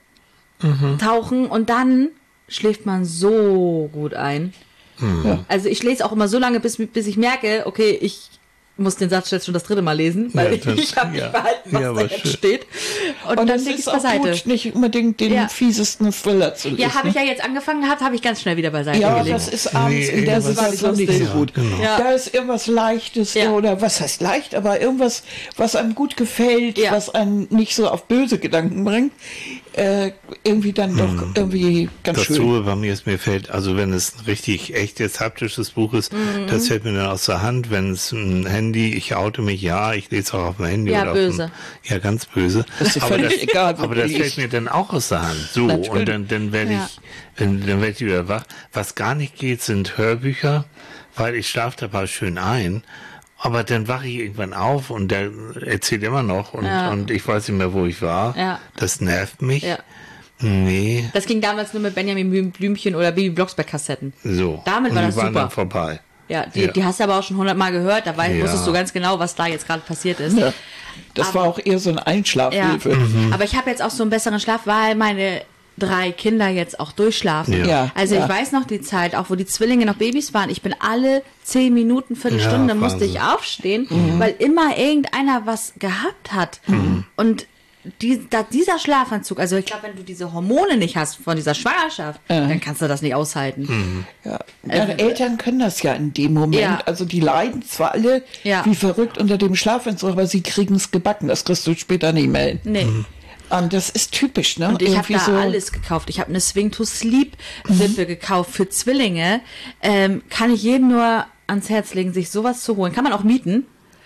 tauchen und dann schläft man so gut ein. Ja. Also ich lese auch immer so lange, bis, bis ich merke, okay, ich muss den Satz jetzt schon das dritte Mal lesen, weil Ja, das- ich habe nicht ja. behalten, was Ja, da aber jetzt schön. steht. Und, Und dann es lege ich ist es auch beiseite. gut, nicht unbedingt den Ja. fiesesten Thriller zu lesen. Ja, habe ich ja jetzt angefangen gehabt, habe ich ganz schnell wieder beiseite Ja, gelegt. das ist abends Nee, in der irgendwas- Situation nicht so Ja, gut. genau. Ja. Da ist irgendwas Leichtes Ja. oder was heißt leicht, aber irgendwas, was einem gut gefällt, Ja. was einen nicht so auf böse Gedanken bringt, äh, irgendwie dann doch irgendwie ganz Das schön. Ruhe bei mir ist, mir fällt, also wenn es ein richtig echtes haptisches Buch ist, Mhm. das fällt mir dann aus der Hand. Wenn es ein Handy, ich oute mich, ja, ich lese auch auf dem Handy. Ja, oder böse. Auf dem, ja, ganz böse. ist dir aber völlig das, egal, wo aber du das fällt liest. mir dann auch aus der Hand. So, Natürlich. und dann, dann werde Ja. ich, dann, dann werde ich wieder wach. Was gar nicht geht, sind Hörbücher, weil ich schlafe dabei schön ein. Aber dann wache ich irgendwann auf und der erzählt immer noch und, Ja. und ich weiß nicht mehr, wo ich war. Ja. Das nervt mich. Ja. Nee, Das ging damals nur mit Benjamin Blümchen oder Baby Blocksberg-Kassetten. so. Damit und war die das waren super. dann vorbei. Ja, die, Ja. die hast du aber auch schon hundertmal gehört, da weißt, Ja. wusstest du ganz genau, was da jetzt gerade passiert ist. Ja. Das war auch eher so eine Ja. Einschlafhilfe. Aber ich habe jetzt auch so einen besseren Schlaf, weil meine drei Kinder jetzt auch durchschlafen. Ja. Ja, Also ja. ich weiß noch die Zeit, auch wo die Zwillinge noch Babys waren, ich bin alle zehn Minuten, Viertelstunde Ja, musste ich Wahnsinn. aufstehen, weil immer irgendeiner was gehabt hat. Und die, da, dieser Schlafanzug, also ich glaube, wenn du diese Hormone nicht hast von dieser Schwangerschaft, dann kannst du das nicht aushalten. Ja. Ja, Eltern können das ja in dem Moment. Ja. Also die leiden zwar alle Ja. wie verrückt unter dem Schlafentzug, aber sie kriegen es gebacken. Das kriegst du später nicht mehr hin. Nee. Und das ist typisch, ne? Und ich habe Irgendwie da so, alles gekauft. Ich habe eine Swing to Sleep Wippe gekauft für Zwillinge. Ähm, kann ich jedem nur ans Herz legen, sich sowas zu holen. Kann man auch mieten.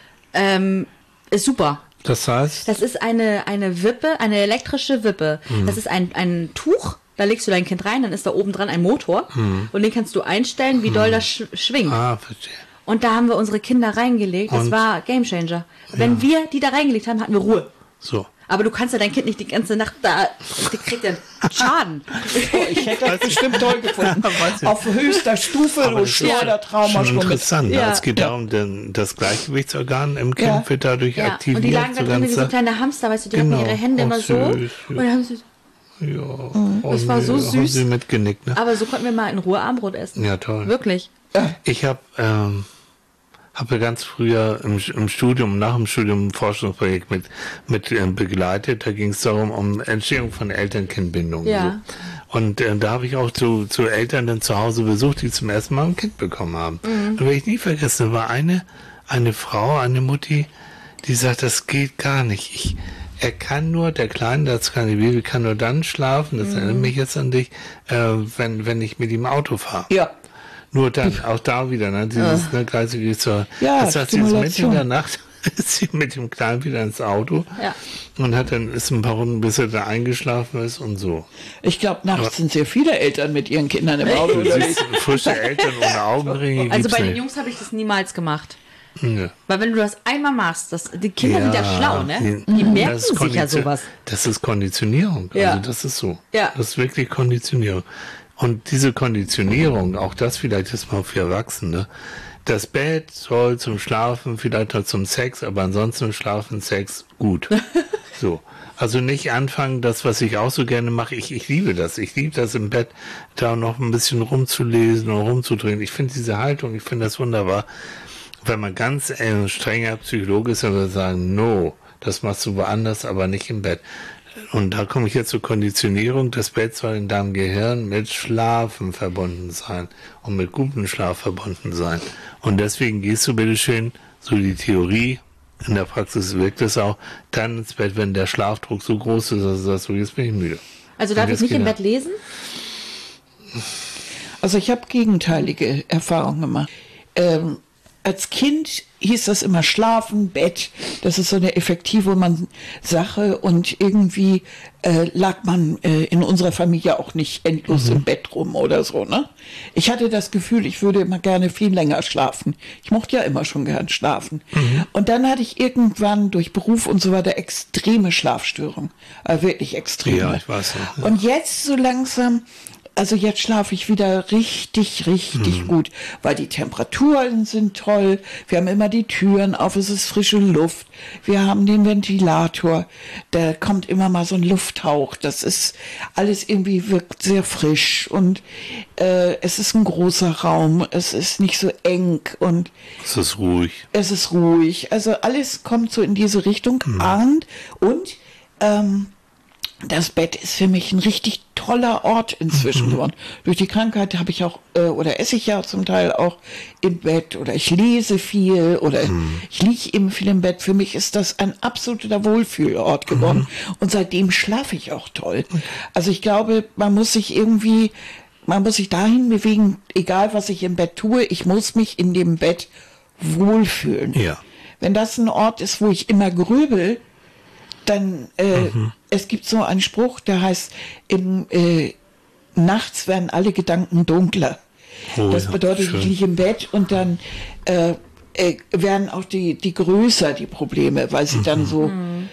Ähm, ist super. Das heißt? Das ist eine, eine Wippe, eine elektrische Wippe. Mhm. Das ist ein, ein Tuch, da legst du dein Kind rein, dann ist da oben dran ein Motor Mhm. und den kannst du einstellen, wie doll das sch schwingt. Ah, verstehe. Und da haben wir unsere Kinder reingelegt. Das Und? war Gamechanger. Wenn wir die da reingelegt haben, hatten wir Ruhe. So. Aber du kannst ja dein Kind nicht die ganze Nacht da, die kriegt ja Schaden. oh, ich hätte das bestimmt toll gefunden. Weiß ich. Auf höchster Stufe, Aber du das ist Schleudertrauma schon schon mit. interessant. Ne? Ja. Es geht Ja. darum, denn das Gleichgewichtsorgan im Kind Ja. wird dadurch Ja. aktiviert. Und die lagen da so drin wie ganz- so kleine Hamster, weißt du, die Genau. hatten ihre Hände Oh, immer so. süß, Und dann haben sie, Ja. Das Oh, war nee, so haben süß. sie mitgenickt, ne? aber so konnten wir mal in Ruhe Abendbrot essen. Ja, toll. Wirklich. Ich habe ähm, hab ja ganz früher im, im Studium, nach dem Studium ein Forschungsprojekt mit, mit äh, begleitet. Da ging es darum, um Entstehung von Eltern-Kind-Bindung. Ja. So. Und äh, da habe ich auch zu, zu Eltern dann zu Hause besucht, die zum ersten Mal ein Kind bekommen haben. Mhm. Und werde ich nie vergessen, war eine, eine Frau, eine Mutti, die sagt, das geht gar nicht. Ich, er kann nur, der Kleine, das kleine Baby kann nur dann schlafen, das erinnert mich jetzt an dich, äh, wenn, wenn ich mit ihm Auto fahre. Ja. Nur dann, auch da wieder, ne, dieses, ne, gleiche zur, Ja, das heißt, sie ist mitten in Stimulation. der Nacht, ist sie mit dem Kleinen wieder ins Auto Ja. und hat dann, ist ein paar Runden, bis er da eingeschlafen ist und so. Ich glaube, nachts sind sehr viele Eltern mit ihren Kindern im Auto Du unterwegs. siehst, frische Eltern ohne Augenringe Also gibt's bei den nicht. Jungs habe ich das niemals gemacht. Ja. Weil wenn du das einmal machst, das, die Kinder sind ja schlau, ne? Die das merken ist sich ja Konditio- sowas. Das ist Konditionierung. Ja. Also das ist so. Ja. Das ist wirklich Konditionierung. Und diese Konditionierung, auch das vielleicht ist mal für Erwachsene, das Bett soll zum Schlafen, vielleicht noch zum Sex, aber ansonsten Schlafen, Sex, gut. So. Also nicht anfangen, das, was ich auch so gerne mache. Ich, ich liebe das. Ich liebe das im Bett, da noch ein bisschen rumzulesen und rumzudrehen. Ich finde diese Haltung, ich finde das wunderbar. Wenn man ganz äh, strenger Psychologe ist, dann würde sagen, no, das machst du woanders, aber nicht im Bett. Und da komme ich jetzt zur Konditionierung. Das Bett soll in deinem Gehirn mit Schlafen verbunden sein und mit gutem Schlaf verbunden sein. Und deswegen gehst du bitteschön, so die Theorie, in der Praxis wirkt es auch, dann ins Bett, wenn der Schlafdruck so groß ist, dass du sagst, so, jetzt bin ich müde. Also darf Und ich jetzt nicht im geht er. Bett lesen? Also ich habe gegenteilige Erfahrungen gemacht. Ähm, als Kind hieß das immer Schlafen, Bett. Das ist so eine effektive man Sache und irgendwie äh, lag man äh, in unserer Familie auch nicht endlos im Bett rum oder so. Ne? Ich hatte das Gefühl, ich würde immer gerne viel länger schlafen. Ich mochte ja immer schon gern schlafen. Und dann hatte ich irgendwann durch Beruf und so weiter extreme Schlafstörungen. Äh, wirklich extreme. Ja, ich weiß noch, ja. Und jetzt so langsam... Also jetzt schlafe ich wieder richtig, richtig Mhm. gut, weil die Temperaturen sind toll. Wir haben immer die Türen auf, es ist frische Luft. Wir haben den Ventilator, da kommt immer mal so ein Lufthauch. Das ist alles irgendwie wirkt sehr frisch und äh, es ist ein großer Raum. Es ist nicht so eng und Es ist ruhig. es ist ruhig. Also alles kommt so in diese Richtung ahnt und ähm, das Bett ist für mich ein richtig toller Ort inzwischen geworden. Durch die Krankheit habe ich auch, äh, oder esse ich ja zum Teil auch im Bett oder ich lese viel oder ich liege eben viel im Bett. Für mich ist das ein absoluter Wohlfühlort geworden und seitdem schlafe ich auch toll. Also ich glaube, man muss sich irgendwie, man muss sich dahin bewegen, egal was ich im Bett tue, ich muss mich in dem Bett wohlfühlen. Ja. Wenn das ein Ort ist, wo ich immer grübel, dann, äh, Mhm. es gibt so einen Spruch, der heißt, im, äh, nachts werden alle Gedanken dunkler. Oh, das ja, bedeutet, schön. ich liege im Bett und dann äh, äh, werden auch die, die größer, die Probleme, weil sie Mhm. dann so,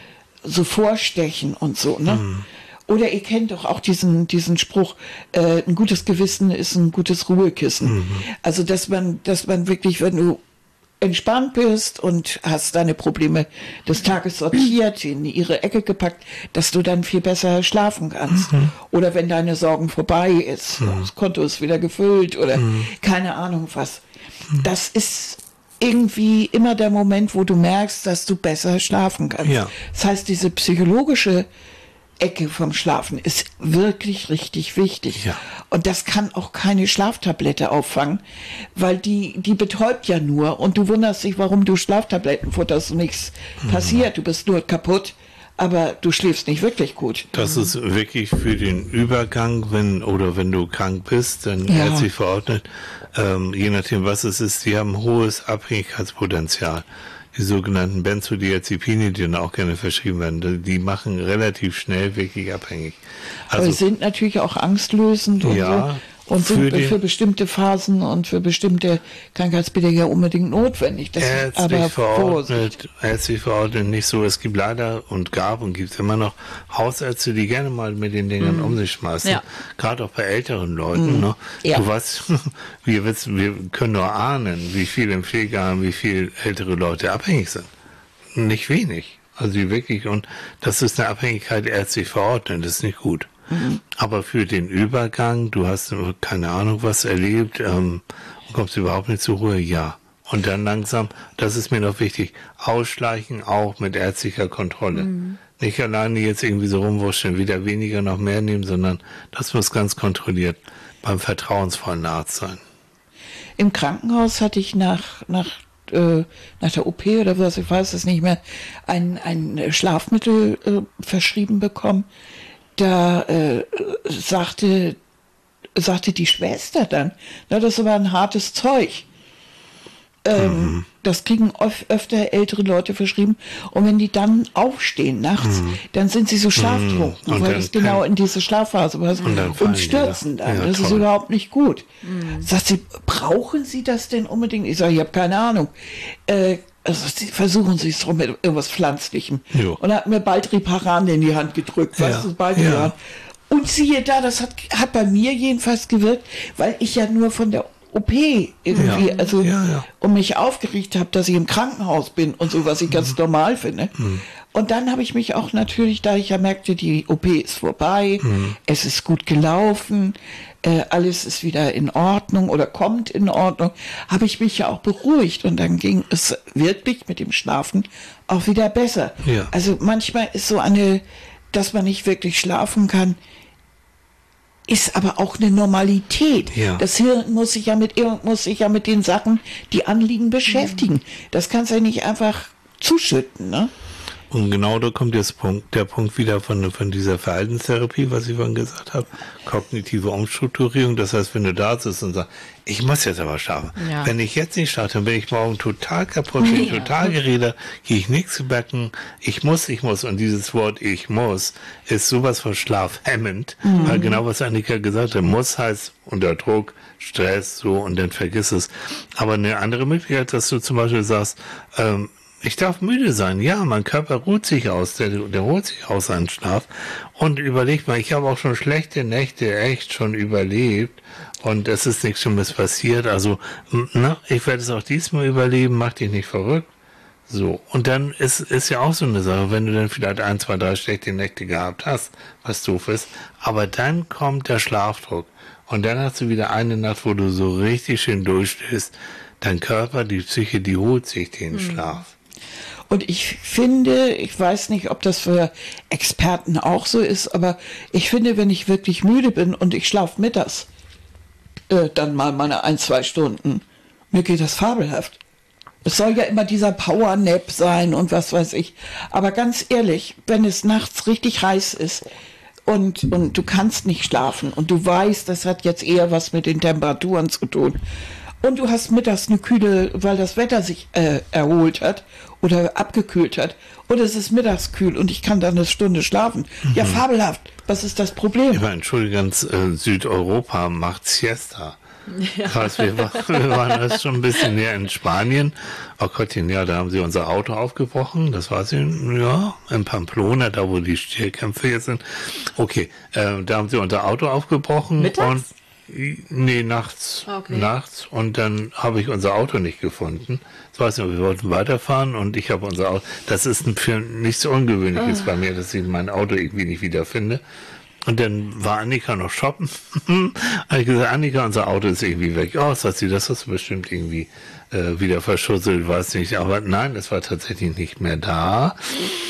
so vorstechen und so, ne? Oder ihr kennt doch auch diesen, diesen Spruch, äh, ein gutes Gewissen ist ein gutes Ruhekissen. Mhm. Also, dass man, dass man wirklich, wenn du entspannt bist und hast deine Probleme des Tages sortiert, in ihre Ecke gepackt, dass du dann viel besser schlafen kannst. Mhm. Oder wenn deine Sorgen vorbei ist, das Konto ist wieder gefüllt oder Mhm. keine Ahnung was. Das ist irgendwie immer der Moment, wo du merkst, dass du besser schlafen kannst. Ja. Das heißt, diese psychologische Ecke vom Schlafen ist wirklich richtig wichtig. Ja. Und das kann auch keine Schlaftablette auffangen, weil die, die betäubt ja nur und du wunderst dich, warum du Schlaftabletten futterst und nichts passiert. Du bist nur kaputt, aber du schläfst nicht wirklich gut. Das ist wirklich für den Übergang, wenn oder wenn du krank bist, dann Ja. ärztlich verordnet, ähm, je nachdem was es ist, die haben hohes Abhängigkeitspotenzial. Die sogenannten Benzodiazepine, die dann auch gerne verschrieben werden, die machen relativ schnell wirklich abhängig. Aber Also sind natürlich auch angstlösend und Ja, so. Und für sind für, den- bestimmte Phasen und für bestimmte Krankheitsbilder ja unbedingt notwendig. Das ist ärztlich aber Vorsicht. verordnet, ärztlich verordnet nicht so. Es gibt leider und gab und gibt immer noch Hausärzte, die gerne mal mit den Dingern um sich schmeißen. Ja. Gerade auch bei älteren Leuten. Ne? Ja. Du weißt, wir, wissen, wir können nur ahnen, wie viel im Pflegeheim, wie viel ältere Leute abhängig sind. Nicht wenig. Also die wirklich, und das ist eine Abhängigkeit ärztlich verordnet, das ist nicht gut. Aber für den Übergang, du hast keine Ahnung was erlebt, ähm, und kommst überhaupt nicht zur Ruhe, ja. Und dann langsam, das ist mir noch wichtig, ausschleichen auch mit ärztlicher Kontrolle. Mhm. Nicht alleine jetzt irgendwie so rumwurschteln, weder weniger noch mehr nehmen, sondern das muss ganz kontrolliert beim vertrauensvollen Arzt sein. Im Krankenhaus hatte ich nach, nach, äh, nach der O P oder was, ich weiß es nicht mehr, ein, ein Schlafmittel äh, verschrieben bekommen. Da äh, sagte, sagte die Schwester dann, na, das war ein hartes Zeug. Ähm, mhm. Das kriegen öf öfter ältere Leute verschrieben. Und wenn die dann aufstehen nachts, mhm. dann sind sie so schlaftrunken, mhm. weil das genau in diese Schlafphase passt und, und stürzen dann. Ja, das toll. Ist überhaupt nicht gut. Mhm. Sagt sie, brauchen Sie das denn unbedingt? Ich sage, ich habe keine Ahnung. Äh, Also sie versuchen sich drum mit irgendwas Pflanzlichem. Jo. Und hat mir bald Riparan in die Hand gedrückt, ja. weißt du, bald ja. Und siehe da, das hat, hat bei mir jedenfalls gewirkt, weil ich ja nur von der O P irgendwie, ja. also ja, ja. um mich aufgeregt habe, dass ich im Krankenhaus bin und so, was ich mhm. ganz normal finde. Mhm. Und dann habe ich mich auch natürlich, da ich ja merkte, die O P ist vorbei, mhm. es ist gut gelaufen, äh, alles ist wieder in Ordnung oder kommt in Ordnung, habe ich mich ja auch beruhigt und dann ging es wirklich mit dem Schlafen auch wieder besser. Ja. Also manchmal ist so eine, dass man nicht wirklich schlafen kann, ist aber auch eine Normalität. Ja. Das Hirn muss sich ja mit muss sich ja mit den Sachen, die anliegen, beschäftigen. Das kannst du ja nicht einfach zuschütten, ne? Und genau da kommt jetzt Punkt, der Punkt wieder von, von dieser Verhaltenstherapie, was ich vorhin gesagt habe, kognitive Umstrukturierung. Das heißt, wenn du da sitzt und sagst, ich muss jetzt aber schlafen. Ja. Wenn ich jetzt nicht schlafe, dann bin ich morgen total kaputt, bin ja. total geredet, gehe ich nichts zu backen. Ich muss, ich muss. Und dieses Wort ich muss ist sowas von schlafhemmend, mhm. weil genau was Annika gesagt hat, muss heißt unter Druck, Stress, so, und dann vergiss es. Aber eine andere Möglichkeit, dass du zum Beispiel sagst, ähm, ich darf müde sein. Ja, mein Körper ruht sich aus, der, der holt sich aus seinen Schlaf. Und überleg mal, ich habe auch schon schlechte Nächte echt schon überlebt. Und es ist nichts Schlimmes passiert. Also, na, ich werde es auch diesmal überleben, mach dich nicht verrückt. So. Und dann ist, ist ja auch so eine Sache, wenn du dann vielleicht ein, zwei, drei schlechte Nächte gehabt hast, was doof ist. Aber dann kommt der Schlafdruck. Und dann hast du wieder eine Nacht, wo du so richtig schön durchstehst. Dein Körper, die Psyche, die holt sich den mhm. Schlaf. Und ich finde, ich weiß nicht, ob das für Experten auch so ist, aber ich finde, wenn ich wirklich müde bin und ich schlafe mittags, äh, dann mal meine ein, zwei Stunden, mir geht das fabelhaft. Es soll ja immer dieser Powernap sein und was weiß ich. Aber ganz ehrlich, wenn es nachts richtig heiß ist und, und du kannst nicht schlafen und du weißt, das hat jetzt eher was mit den Temperaturen zu tun, und du hast mittags eine kühle, weil das Wetter sich äh, erholt hat oder abgekühlt hat. Oder es ist mittags kühl und ich kann dann eine Stunde schlafen. Mhm. Ja, fabelhaft. Was ist das Problem? Ich meine, Entschuldigung, ganz äh, Südeuropa macht Siesta. Ja. Krass, wir, war, wir waren das schon ein bisschen näher in Spanien. Oh Gottchen, ja, da haben sie unser Auto aufgebrochen. Das war sie, ja, in Pamplona, da wo die Stierkämpfe jetzt sind. Okay, äh, da haben sie unser Auto aufgebrochen. Mittags? Und nee, nachts. Okay. Nachts. Und dann habe ich unser Auto nicht gefunden. Das weiß ich noch, wir wollten weiterfahren und ich habe unser Auto. Das ist für nichts Ungewöhnliches oh. bei mir, dass ich mein Auto irgendwie nicht wiederfinde. Und dann war Annika noch shoppen. Habe ich gesagt, Annika, unser Auto ist irgendwie weg. Oh, sagt sie, das hast du bestimmt irgendwie äh, wieder verschusselt, weiß nicht. Aber nein, es war tatsächlich nicht mehr da.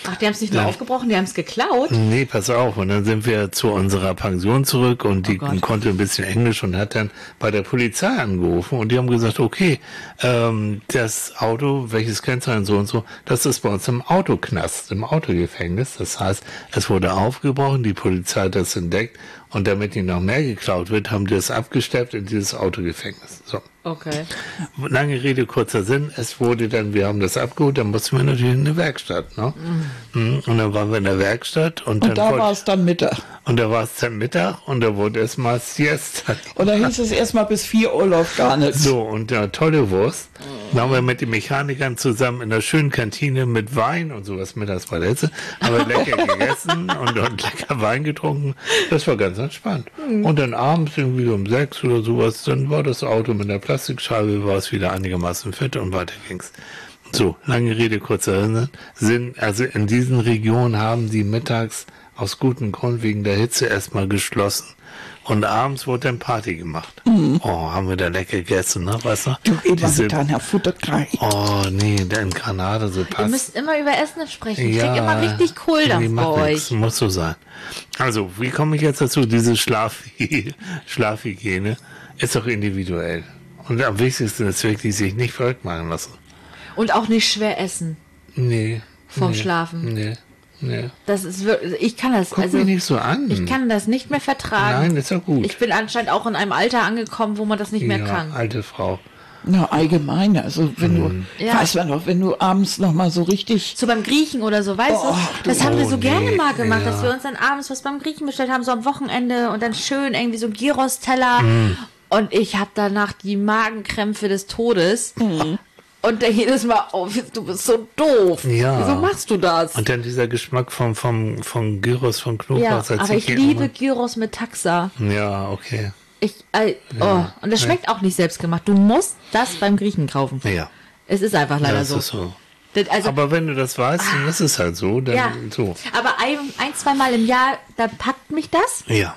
Ach, die haben es nicht nur Ja. aufgebrochen, die haben es geklaut. Nee, pass auf. Und dann sind wir zu unserer Pension zurück und die Oh Gott. konnte ein bisschen Englisch und hat dann bei der Polizei angerufen und die haben gesagt, okay, ähm, das Auto, welches Kennzeichen so und so, das ist bei uns im Autoknast, im Autogefängnis. Das heißt, es wurde aufgebrochen, die Polizei hat das entdeckt und damit nicht noch mehr geklaut wird, haben die das abgesteppt in dieses Autogefängnis. So. Okay. Lange Rede, kurzer Sinn. Es wurde dann, wir haben das abgeholt, dann mussten wir natürlich in eine Werkstatt. Ne? Mhm. Und dann waren wir in der Werkstatt und, Und dann da wollte- war es dann Mittag. und da war es dann Mittag und da wurde es mal Siesta. Oder hieß es erstmal bis vier Uhr läuft gar nichts. So, und ja, tolle Wurst. Da haben wir mit den Mechanikern zusammen in einer schönen Kantine mit Wein und sowas mittags bei der Hitze, haben wir lecker gegessen und, und lecker Wein getrunken. Das war ganz entspannt. Und dann abends irgendwie um sechs oder sowas, dann war das Auto mit der Plastikscheibe, war es wieder einigermaßen fit und weiter ging's. So, lange Rede, kurzer Sinn. Also in diesen Regionen haben die mittags aus gutem Grund wegen der Hitze erstmal geschlossen. Und abends wurde dann Party gemacht. Oh, haben wir da lecker gegessen, ne? Weißt du? Du, immer Diese- mit deiner Futterkreis. Oh, nee, da in Granada so Ihr passt. müsst immer über Essen sprechen. Ich krieg immer richtig Kohldampf nee, bei macht euch. nix, muss so sein. Also, wie komme ich jetzt dazu? Diese Schlaf Schlafhygiene ist doch individuell. Und am wichtigsten ist wirklich, sich nicht verrückt machen lassen. Und auch nicht schwer essen Nee. vom nee, Schlafen. Nee, nee. Das ist wirklich, ich kann das, Guck also mich nicht so an. ich kann das nicht mehr vertragen. Nein, ist doch gut. Ich bin anscheinend auch in einem Alter angekommen, wo man das nicht mehr ja, kann. alte Frau. Na, allgemein. Also, wenn Mhm. du, Ja. weiß man doch, wenn du abends noch mal so richtig. So beim Griechen oder so, weißt Oh, du? Das haben wir oh, so gerne nee, mal gemacht, ja. dass wir uns dann abends was beim Griechen bestellt haben, so am Wochenende und dann schön irgendwie so Gyros-Teller. Mhm. Und ich habe danach die Magenkrämpfe des Todes. Mhm. Und dann jedes Mal, oh, du bist so doof. Ja. Wieso machst du das? Und dann dieser Geschmack vom, vom, vom Gyros, von Knoblauch. Ja, als aber ich hier liebe immer- Gyros mit Taxa. Ja, okay. Ich, äh, oh, und das schmeckt auch nicht selbst gemacht. Du musst das beim Griechen kaufen. Ja. Es ist einfach leider das so. ist so. Das, also, Aber wenn du das weißt, dann ist es halt so. Dann ja, so. aber ein, ein, zwei Mal im Jahr, da packt mich das. Ja.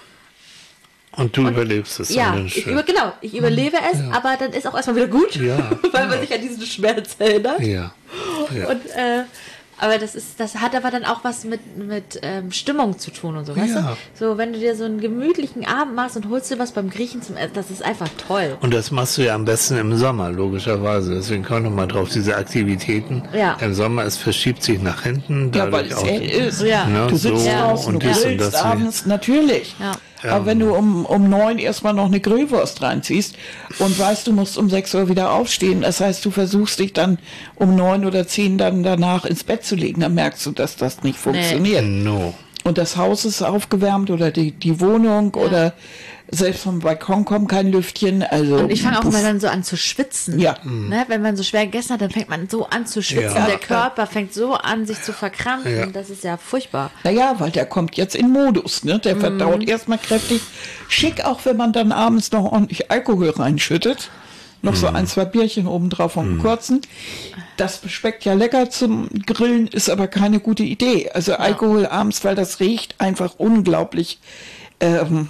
Und du überlebst es. Ja, und dann ich schön. über, genau, ich überlebe es, aber dann ist auch erstmal wieder gut, Ja, weil man sich an diesen Schmerz erinnert. Ja. ja. Und, äh, aber das ist, das hat aber dann auch was mit, mit ähm, Stimmung zu tun und so, weißt Ja. du? So, wenn du dir so einen gemütlichen Abend machst und holst dir was beim Griechen zum Essen, das ist einfach toll. Und das machst du ja am besten im Sommer, logischerweise. Deswegen kommen wir mal drauf, diese Aktivitäten. Ja. Im Sommer, es verschiebt sich nach hinten. Ja, weil dadurch es auch- hell ist. Ja. Ne, Du sitzt so draußen, und du dies und grillst das. abends, natürlich. Ja. Aber wenn du um, um neun erstmal noch eine Grillwurst reinziehst und weißt, du musst um sechs Uhr wieder aufstehen, das heißt, du versuchst dich dann um neun oder zehn dann danach ins Bett zu legen, dann merkst du, dass das nicht funktioniert. No. Und das Haus ist aufgewärmt oder die, die Wohnung oder selbst vom Balkon kommt kein Lüftchen. Also Und ich fange auch puff. immer dann so an zu schwitzen. Ja. Ne? Wenn man so schwer gegessen hat, dann fängt man so an zu schwitzen. Ja. Der Körper fängt so an, sich zu verkrampfen. Ja. Das ist ja furchtbar. Naja, weil der kommt jetzt in Modus, ne? Der verdaut Mhm. erstmal kräftig. Schick auch, wenn man dann abends noch ordentlich Alkohol reinschüttet. Noch so ein, zwei Bierchen obendrauf vom Mhm. kurzen. Das schmeckt ja lecker zum Grillen, ist aber keine gute Idee. Also Alkohol abends, weil das riecht einfach unglaublich. Ähm,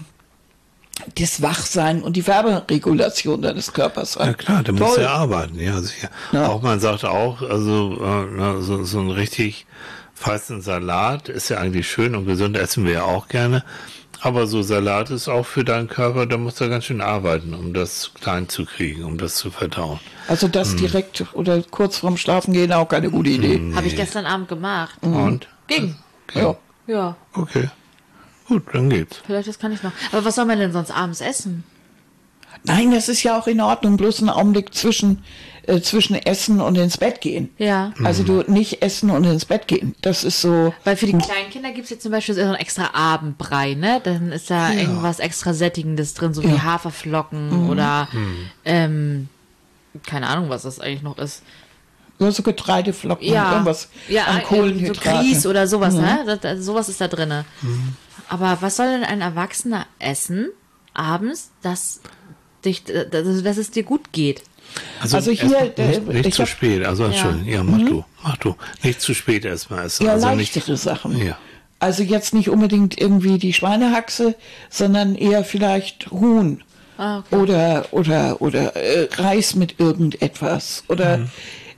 das Wachsein und die Wärmeregulation deines Körpers. Ja klar, da muss Toll. er arbeiten, ja sicher. Ja. Auch man sagt auch, also äh, na, so, so ein richtig feisten Salat ist ja eigentlich schön und gesund, essen wir ja auch gerne. Aber so Salat ist auch für deinen Körper, da musst du ganz schön arbeiten, um das klein zu kriegen, um das zu verdauen. Also das Hm. direkt oder kurz vorm Schlafen gehen auch keine gute Idee. Habe ich gestern Abend gemacht. Und? Ging. Ja. Ja, Okay. Gut, dann geht's. vielleicht das kann ich noch. Aber was soll man denn sonst abends essen? Nein, das ist ja auch in Ordnung, bloß ein Augenblick zwischen, äh, zwischen Essen und ins Bett gehen. Ja. Also du nicht essen und ins Bett gehen. Das ist so. Weil für die kleinen Kinder gibt es jetzt zum Beispiel so einen extra Abendbrei, ne? Dann ist da irgendwas extra Sättigendes drin, so wie Ja. Haferflocken oder ähm, keine Ahnung, was das eigentlich noch ist. Nur so Getreideflocken, Ja, irgendwas ja an äh, so Kohlenhydraten. Grieß oder sowas, ne? Das, das, sowas ist da drinne. Aber was soll denn ein Erwachsener essen abends, dass, dich, dass, dass es dir gut geht? Also hier, erst der- nicht, nicht ich zu hab- spät, also Entschuldigung, ja, mach du, mach du. Nicht zu spät erstmal essen. Ja, also nicht, leichtere Sachen. Ja. Also jetzt nicht unbedingt irgendwie die Schweinehaxe, sondern eher vielleicht Huhn. Ah, okay. Oder, oder, oder äh, Reis mit irgendetwas. Oder Mhm.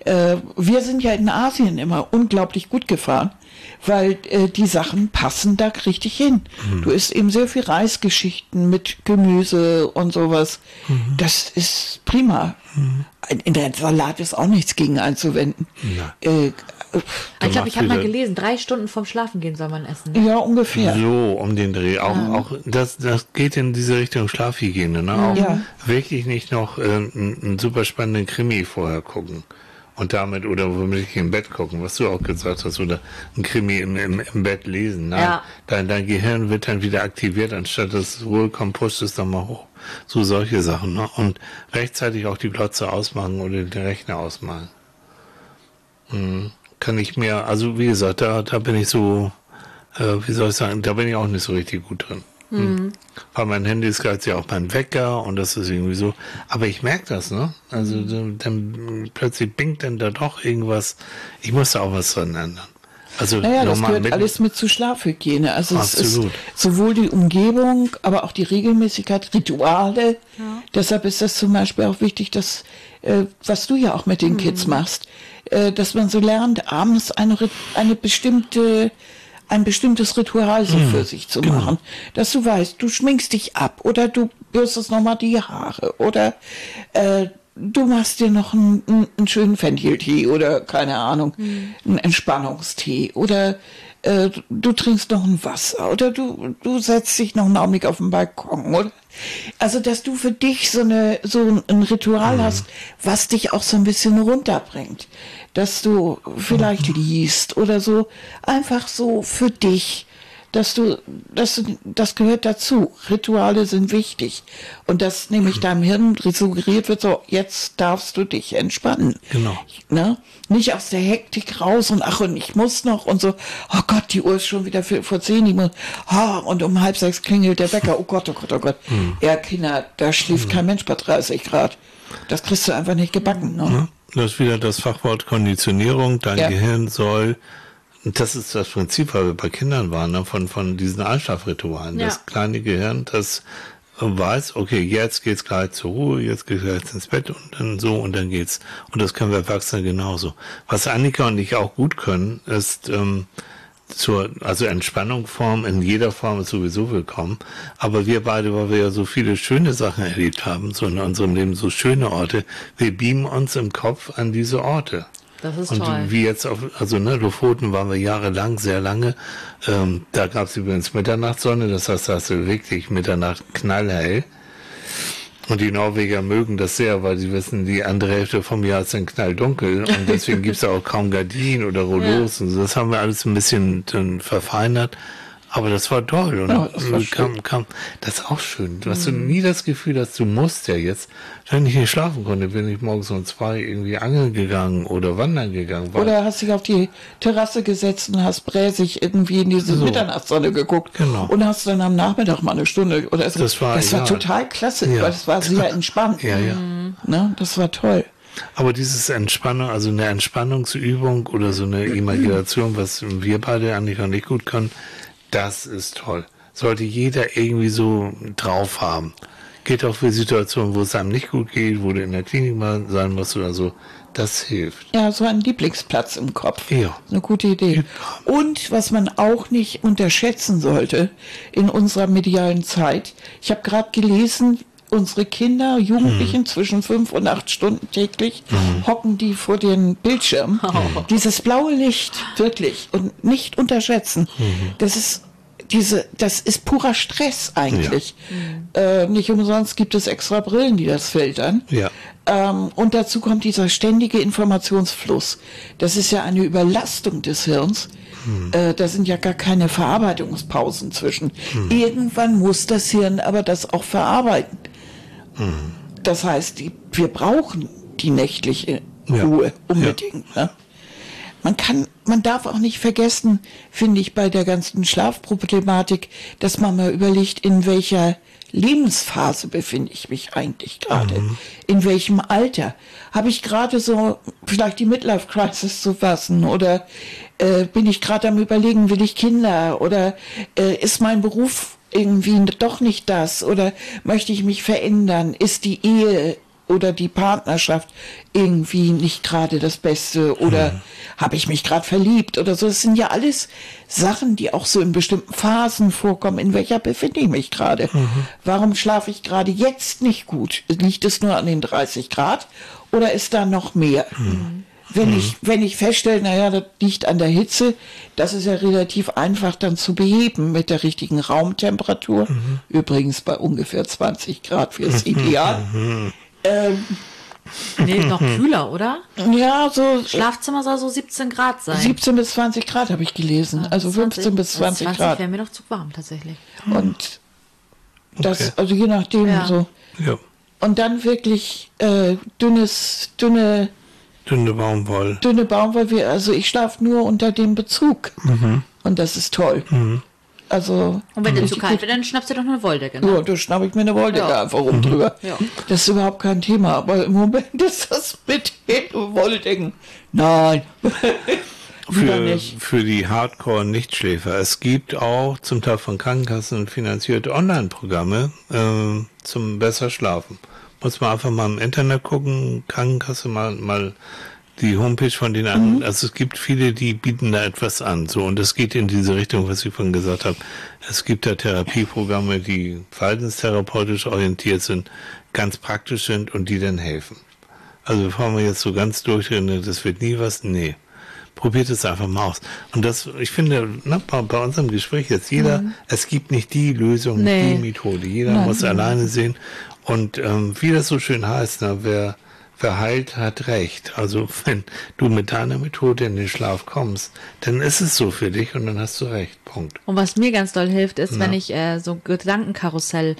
äh, wir sind ja in Asien immer unglaublich gut gefahren, weil äh, die Sachen passen da richtig hin. Mhm. Du isst eben sehr viel Reisgeschichten mit Gemüse und sowas. Mhm. Das ist prima. Mhm. In der Salat ist auch nichts gegen einzuwenden. Ja. Äh, ich glaube, ich habe mal gelesen, drei Stunden vorm Schlafengehen soll man essen. Ja, ungefähr. So, um den Dreh. Auch, Ja. auch das, das geht in diese Richtung Schlafhygiene. Ne? Auch Ja. wirklich nicht noch äh, einen, einen super spannenden Krimi vorher gucken. Und damit, oder womöglich im Bett gucken, was du auch gesagt hast, oder ein Krimi im, im, im Bett lesen. Nein, Ja. dein, dein Gehirn wird dann wieder aktiviert, anstatt das Ruhe kommt, pusht es dann mal hoch. So solche Sachen. Ne? Und rechtzeitig auch die Glotze ausmachen oder den Rechner ausmachen. Hm. Kann ich mir, also wie gesagt, da, da bin ich so, äh, wie soll ich sagen, da bin ich auch nicht so richtig gut drin. Mhm. Weil mein Handy ist gerade ja auch beim Wecker und das ist irgendwie so. Aber ich merke das, ne? Also dann, dann plötzlich bingt dann da doch irgendwas. Ich muss da auch was dran ändern. Also Naja, das normal gehört mit, alles mit zur Schlafhygiene. Also es ist Absolut. sowohl die Umgebung, aber auch die Regelmäßigkeit, Rituale. Ja. Deshalb ist das zum Beispiel auch wichtig, dass, äh, was du ja auch mit den Kids machst, äh, dass man so lernt, abends eine, Rit- eine bestimmte, ein bestimmtes Ritual so für sich zu machen. Dass du weißt, du schminkst dich ab oder du bürstest nochmal die Haare oder äh, du machst dir noch einen, einen, einen schönen Fencheltee oder, keine Ahnung, mhm. einen Entspannungstee oder äh, du trinkst noch ein Wasser oder du, du setzt dich noch einen Augenblick auf den Balkon. Oder? Also, dass du für dich so, eine, so ein Ritual mhm. hast, was dich auch so ein bisschen runterbringt. Dass du vielleicht mhm. liest oder so, einfach so für dich. Dass du, dass du, das gehört dazu. Rituale sind wichtig. Und dass nämlich deinem Hirn suggeriert wird, so, jetzt darfst du dich entspannen. Genau. Ne? Nicht aus der Hektik raus und ach, und ich muss noch und so, oh Gott, die Uhr ist schon wieder für, vor zehn, ich muss, oh, und um halb sechs klingelt der Wecker, oh Gott, oh Gott, oh Gott. Mhm. Ja, Kinder, da schläft mhm. kein Mensch bei dreißig Grad. Das kriegst du einfach nicht gebacken. Ne? Ja, das ist wieder das Fachwort Konditionierung. Dein Ja. Gehirn soll, das ist das Prinzip, weil wir bei Kindern waren, ne, von, von diesen Einschlafritualen. Ja. Das kleine Gehirn, das weiß, okay, jetzt geht's gleich zur Ruhe, jetzt geht's gleich ins Bett und dann so und dann geht's. Und das können wir Erwachsene genauso. Was Annika und ich auch gut können, ist, ähm, zur, also Entspannungsform in jeder Form ist sowieso willkommen. Aber wir beide, weil wir ja so viele schöne Sachen erlebt haben, so in unserem Leben, so schöne Orte, wir beamen uns im Kopf an diese Orte. Das ist Und toll. wie jetzt auf, also ne, Lofoten waren wir jahrelang, sehr lange. Ähm, da gab es übrigens Mitternachtssonne, das heißt, da hast du wirklich Mitternacht knallhell. Und die Norweger mögen das sehr, weil sie wissen, die andere Hälfte vom Jahr ist dann knalldunkel und deswegen gibt es auch kaum Gardinen oder Rollos. Ja. Und so. Das haben wir alles ein bisschen dann verfeinert. Aber das war toll. Und ja, das war kam, kam, das ist auch schön. Du hast mhm. nie das Gefühl, dass du musst ja jetzt, wenn ich nicht schlafen konnte, bin ich morgens um zwei irgendwie angeln gegangen oder wandern gegangen. Oder hast dich auf die Terrasse gesetzt und hast bräsig irgendwie in diese so. Mitternachtssonne geguckt. Genau. Und hast dann am Nachmittag mal eine Stunde oder so. Das war, das war ja. total klasse, Ja. weil es war sehr entspannt. Ja, ja. Ne? Das war toll. Aber dieses Entspannung, also eine Entspannungsübung oder so eine Imagination, was wir beide eigentlich noch nicht gut können, das ist toll. Sollte jeder irgendwie so drauf haben. Geht auch für Situationen, wo es einem nicht gut geht, wo du in der Klinik mal sein musst oder so. Das hilft. Ja, so ein Lieblingsplatz im Kopf. Ja. Eine gute Idee. Und was man auch nicht unterschätzen sollte in unserer medialen Zeit. Ich habe gerade gelesen, unsere Kinder, Jugendlichen mhm. zwischen fünf und acht Stunden täglich, mhm. hocken die vor den Bildschirmen. Oh. Dieses blaue Licht, wirklich, und nicht unterschätzen. Mhm. Das ist diese, das ist purer Stress eigentlich. Ja. Äh, nicht umsonst gibt es extra Brillen, die das filtern. Ja. Ähm, und dazu kommt dieser ständige Informationsfluss. Das ist ja eine Überlastung des Hirns. Hm. Äh, da sind ja gar keine Verarbeitungspausen zwischen. Hm. Irgendwann muss das Hirn aber das auch verarbeiten. Hm. Das heißt, die, wir brauchen die nächtliche Ruhe ja. unbedingt. Ja. Ne? Man kann, man darf auch nicht vergessen, finde ich, bei der ganzen Schlafproblematik, dass man mal überlegt, in welcher Lebensphase befinde ich mich eigentlich gerade? Mhm. In welchem Alter? Habe ich gerade so vielleicht die Midlife-Crisis zu fassen? Oder äh, bin ich gerade am Überlegen, will ich Kinder? Oder äh, ist mein Beruf irgendwie doch nicht das? Oder möchte ich mich verändern? Ist die Ehe oder die Partnerschaft irgendwie nicht gerade das Beste oder hm. habe ich mich gerade verliebt oder so. Das sind ja alles Sachen, die auch so in bestimmten Phasen vorkommen. In welcher befinde ich mich gerade? Mhm. Warum schlafe ich gerade jetzt nicht gut? Liegt es nur an den dreißig Grad oder ist da noch mehr? Mhm. Wenn ich, wenn ich feststelle, naja, das liegt an der Hitze, das ist ja relativ einfach dann zu beheben mit der richtigen Raumtemperatur. Mhm. Übrigens bei ungefähr zwanzig Grad fürs Ideal. Mhm. Ähm, nee, noch kühler, oder? Ja, so. Schlafzimmer soll so siebzehn Grad sein. siebzehn bis zwanzig Grad habe ich gelesen. Ja, also zwanzig, fünfzehn bis zwanzig, zwanzig Grad. wäre mir noch zu warm, tatsächlich. Und das, okay. also je nachdem ja. so. Ja. Und dann wirklich äh, dünnes, dünne, Dünne Baumwolle. Dünne Baumwolle, also ich schlafe nur unter dem Bezug. Mhm. Und das ist toll. Mhm. Also, und wenn dir zu kalt wird, dann schnappst du doch eine Wolldecke. Ne? Ja, da schnappe ich mir eine Wolldecke ja. einfach rum mhm. drüber. Ja. Das ist überhaupt kein Thema. Aber im Moment ist das mit den Wolldecken. Nein. Für, für die Hardcore-Nichtschläfer. Es gibt auch zum Teil von Krankenkassen finanzierte Online-Programme äh, zum besser Schlafen. Muss man einfach mal im Internet gucken, Krankenkasse mal, mal die Homepage von denen an. Mhm. Also es gibt viele, die bieten da etwas an. So, und das geht in diese Richtung, was ich vorhin gesagt habe. Es gibt da Therapieprogramme, die verhaltenstherapeutisch orientiert sind, ganz praktisch sind und die dann helfen. Also bevor wir jetzt so ganz durchreden, das wird nie was, nee. Probiert es einfach mal aus. Und das, ich finde, na, bei, bei unserem Gespräch jetzt jeder, mhm. es gibt nicht die Lösung, nee. die Methode. Jeder Nein. muss alleine sehen. Und ähm, wie das so schön heißt, na, wer, wer heilt, hat recht. Also wenn du mit deiner Methode in den Schlaf kommst, dann ist es so für dich und dann hast du recht. Punkt. Und was mir ganz doll hilft, ist, na. wenn ich äh, so Gedankenkarussell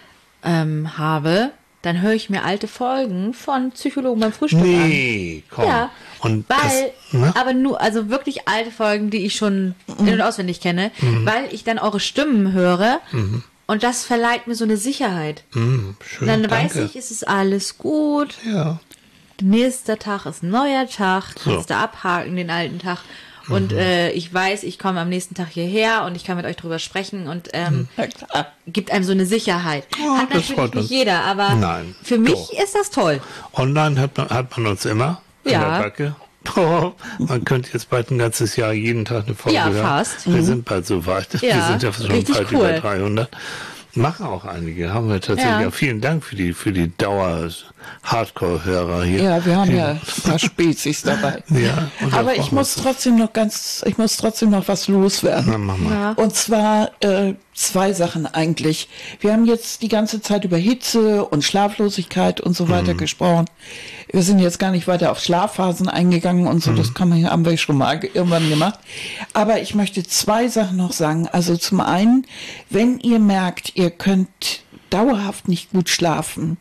ähm, habe, dann höre ich mir alte Folgen von Psychologen beim Frühstück nee, an. Nee, komm. Ja, und weil, das, aber nur, also wirklich alte Folgen, die ich schon mhm. in- und auswendig kenne, mhm. weil ich dann eure Stimmen höre mhm. und das verleiht mir so eine Sicherheit. Mhm, schön, dann danke. weiß ich, es ist alles gut. Ja. Nächster Tag ist ein neuer Tag, So. kannst du abhaken, den alten Tag. Und mhm. äh, ich weiß, ich komme am nächsten Tag hierher und ich kann mit euch drüber sprechen und ähm, ja, gibt einem so eine Sicherheit. Oh, hat das natürlich nicht jeder, aber Nein, für mich doch. ist das toll. Online hat man, hat man uns immer in Ja. der Backe. Oh, man könnte jetzt bald ein ganzes Jahr jeden Tag eine Folge Ja, hören. fast. Wir Mhm. sind bald so weit. Wir Ja, sind ja schon richtig bald cool. über dreihundert. Machen auch einige, haben wir tatsächlich. Ja. Ja, vielen Dank für die, für die Dauer-Hardcore-Hörer hier. Ja, wir haben die, ja ein paar Spezies dabei. Ja, und Aber da ich brauchen muss wir- trotzdem noch ganz, ich muss trotzdem noch was loswerden. Na, mach mal. Ja. Und zwar äh, zwei Sachen eigentlich. Wir haben jetzt die ganze Zeit über Hitze und Schlaflosigkeit und so weiter gesprochen. Wir sind jetzt gar nicht weiter auf Schlafphasen eingegangen und so, das kann man ja, haben wir schon mal ge- irgendwann gemacht. Aber ich möchte zwei Sachen noch sagen. Also zum einen, wenn ihr merkt, ihr könnt dauerhaft nicht gut schlafen,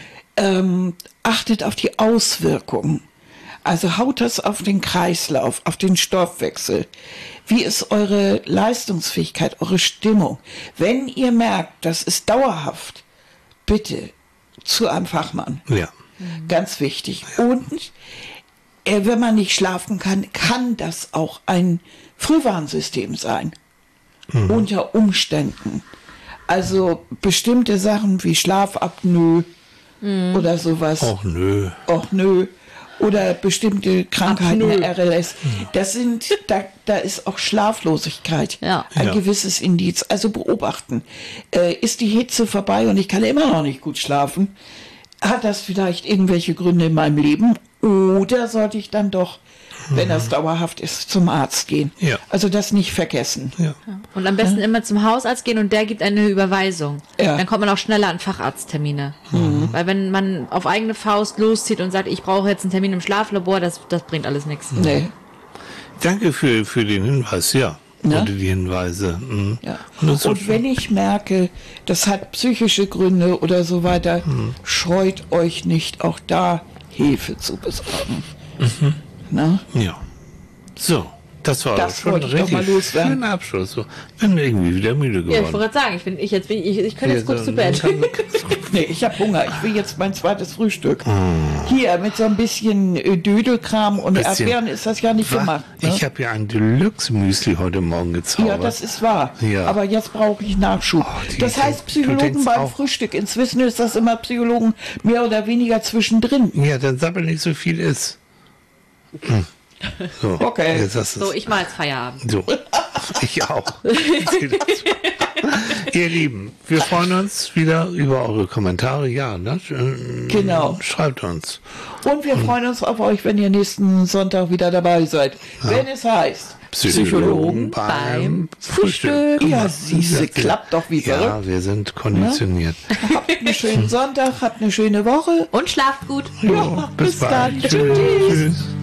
ähm, achtet auf die Auswirkungen. Also haut das auf den Kreislauf, auf den Stoffwechsel. Wie ist eure Leistungsfähigkeit, eure Stimmung? Wenn ihr merkt, das ist dauerhaft, bitte zu einem Fachmann. Ja. Ganz wichtig. Und äh, wenn man nicht schlafen kann, kann das auch ein Frühwarnsystem sein. Mhm. Unter Umständen. Also bestimmte Sachen wie Schlafapnoe oder sowas. Och nö. Och nö. Oder bestimmte Krankheiten, Apnoe. R L S. Das sind, da, da ist auch Schlaflosigkeit Ja. ein Ja. gewisses Indiz. Also beobachten. Äh, ist die Hitze vorbei und ich kann immer noch nicht gut schlafen? Hat das vielleicht irgendwelche Gründe in meinem Leben? Oder sollte ich dann doch, wenn das dauerhaft ist, zum Arzt gehen? Ja. Also das nicht vergessen. Ja. Und am besten immer zum Hausarzt gehen und der gibt eine Überweisung. Ja. Dann kommt man auch schneller an Facharzttermine. Weil wenn man auf eigene Faust loszieht und sagt, ich brauche jetzt einen Termin im Schlaflabor, das, das bringt alles nichts. Nee. Danke für, für den Hinweis, ja. Ja. Und die Hinweise. Mhm. Ja. Und das Und wenn ich merke, das hat psychische Gründe oder so weiter, scheut euch nicht, auch da Hilfe zu besorgen. Na? ja. So, Das war Das schon wollte ich doch richtig mal loswerden. schöner Abschluss. So. Bin irgendwie wieder müde Ja, ich geworden. wollte gerade sagen, ich, bin, ich, jetzt bin, ich, ich kann jetzt Ja, kurz so- zu Bett. Nee, ich habe Hunger. Ich will jetzt mein zweites Frühstück. Hier, mit so ein bisschen äh, Dödelkram und Bisschen- Erdbeeren ist das ja nicht Was? gemacht. Ne? Ich habe ja ein Deluxe-Müsli heute Morgen gezaubert. Ja, das ist wahr. Ja. Aber jetzt brauche ich Nachschub. Oh, die das heißt, denk- du Psychologen denkst beim auch- Frühstück. Inzwischen ist das immer Psychologen mehr oder weniger zwischendrin. Ja, dann sabbel nicht so viel ist. Hm. So, Okay. Jetzt hast du's. So, ich mache jetzt Feierabend. So, ich auch. Ihr Lieben, wir freuen uns wieder über eure Kommentare. Ja, ne? Äh, Genau. Schreibt uns. Und wir freuen uns auf euch, wenn ihr nächsten Sonntag wieder dabei seid. Wenn es heißt Psychologen beim beim Frühstück. Frühstück. Ja, siehste, klappt doch wie Ja, verrückt. wir sind konditioniert. Habt einen schönen Sonntag, habt eine schöne Woche. Und schlaft gut. Ja, Bis, bis bald. dann. Tschüss. Tschüss.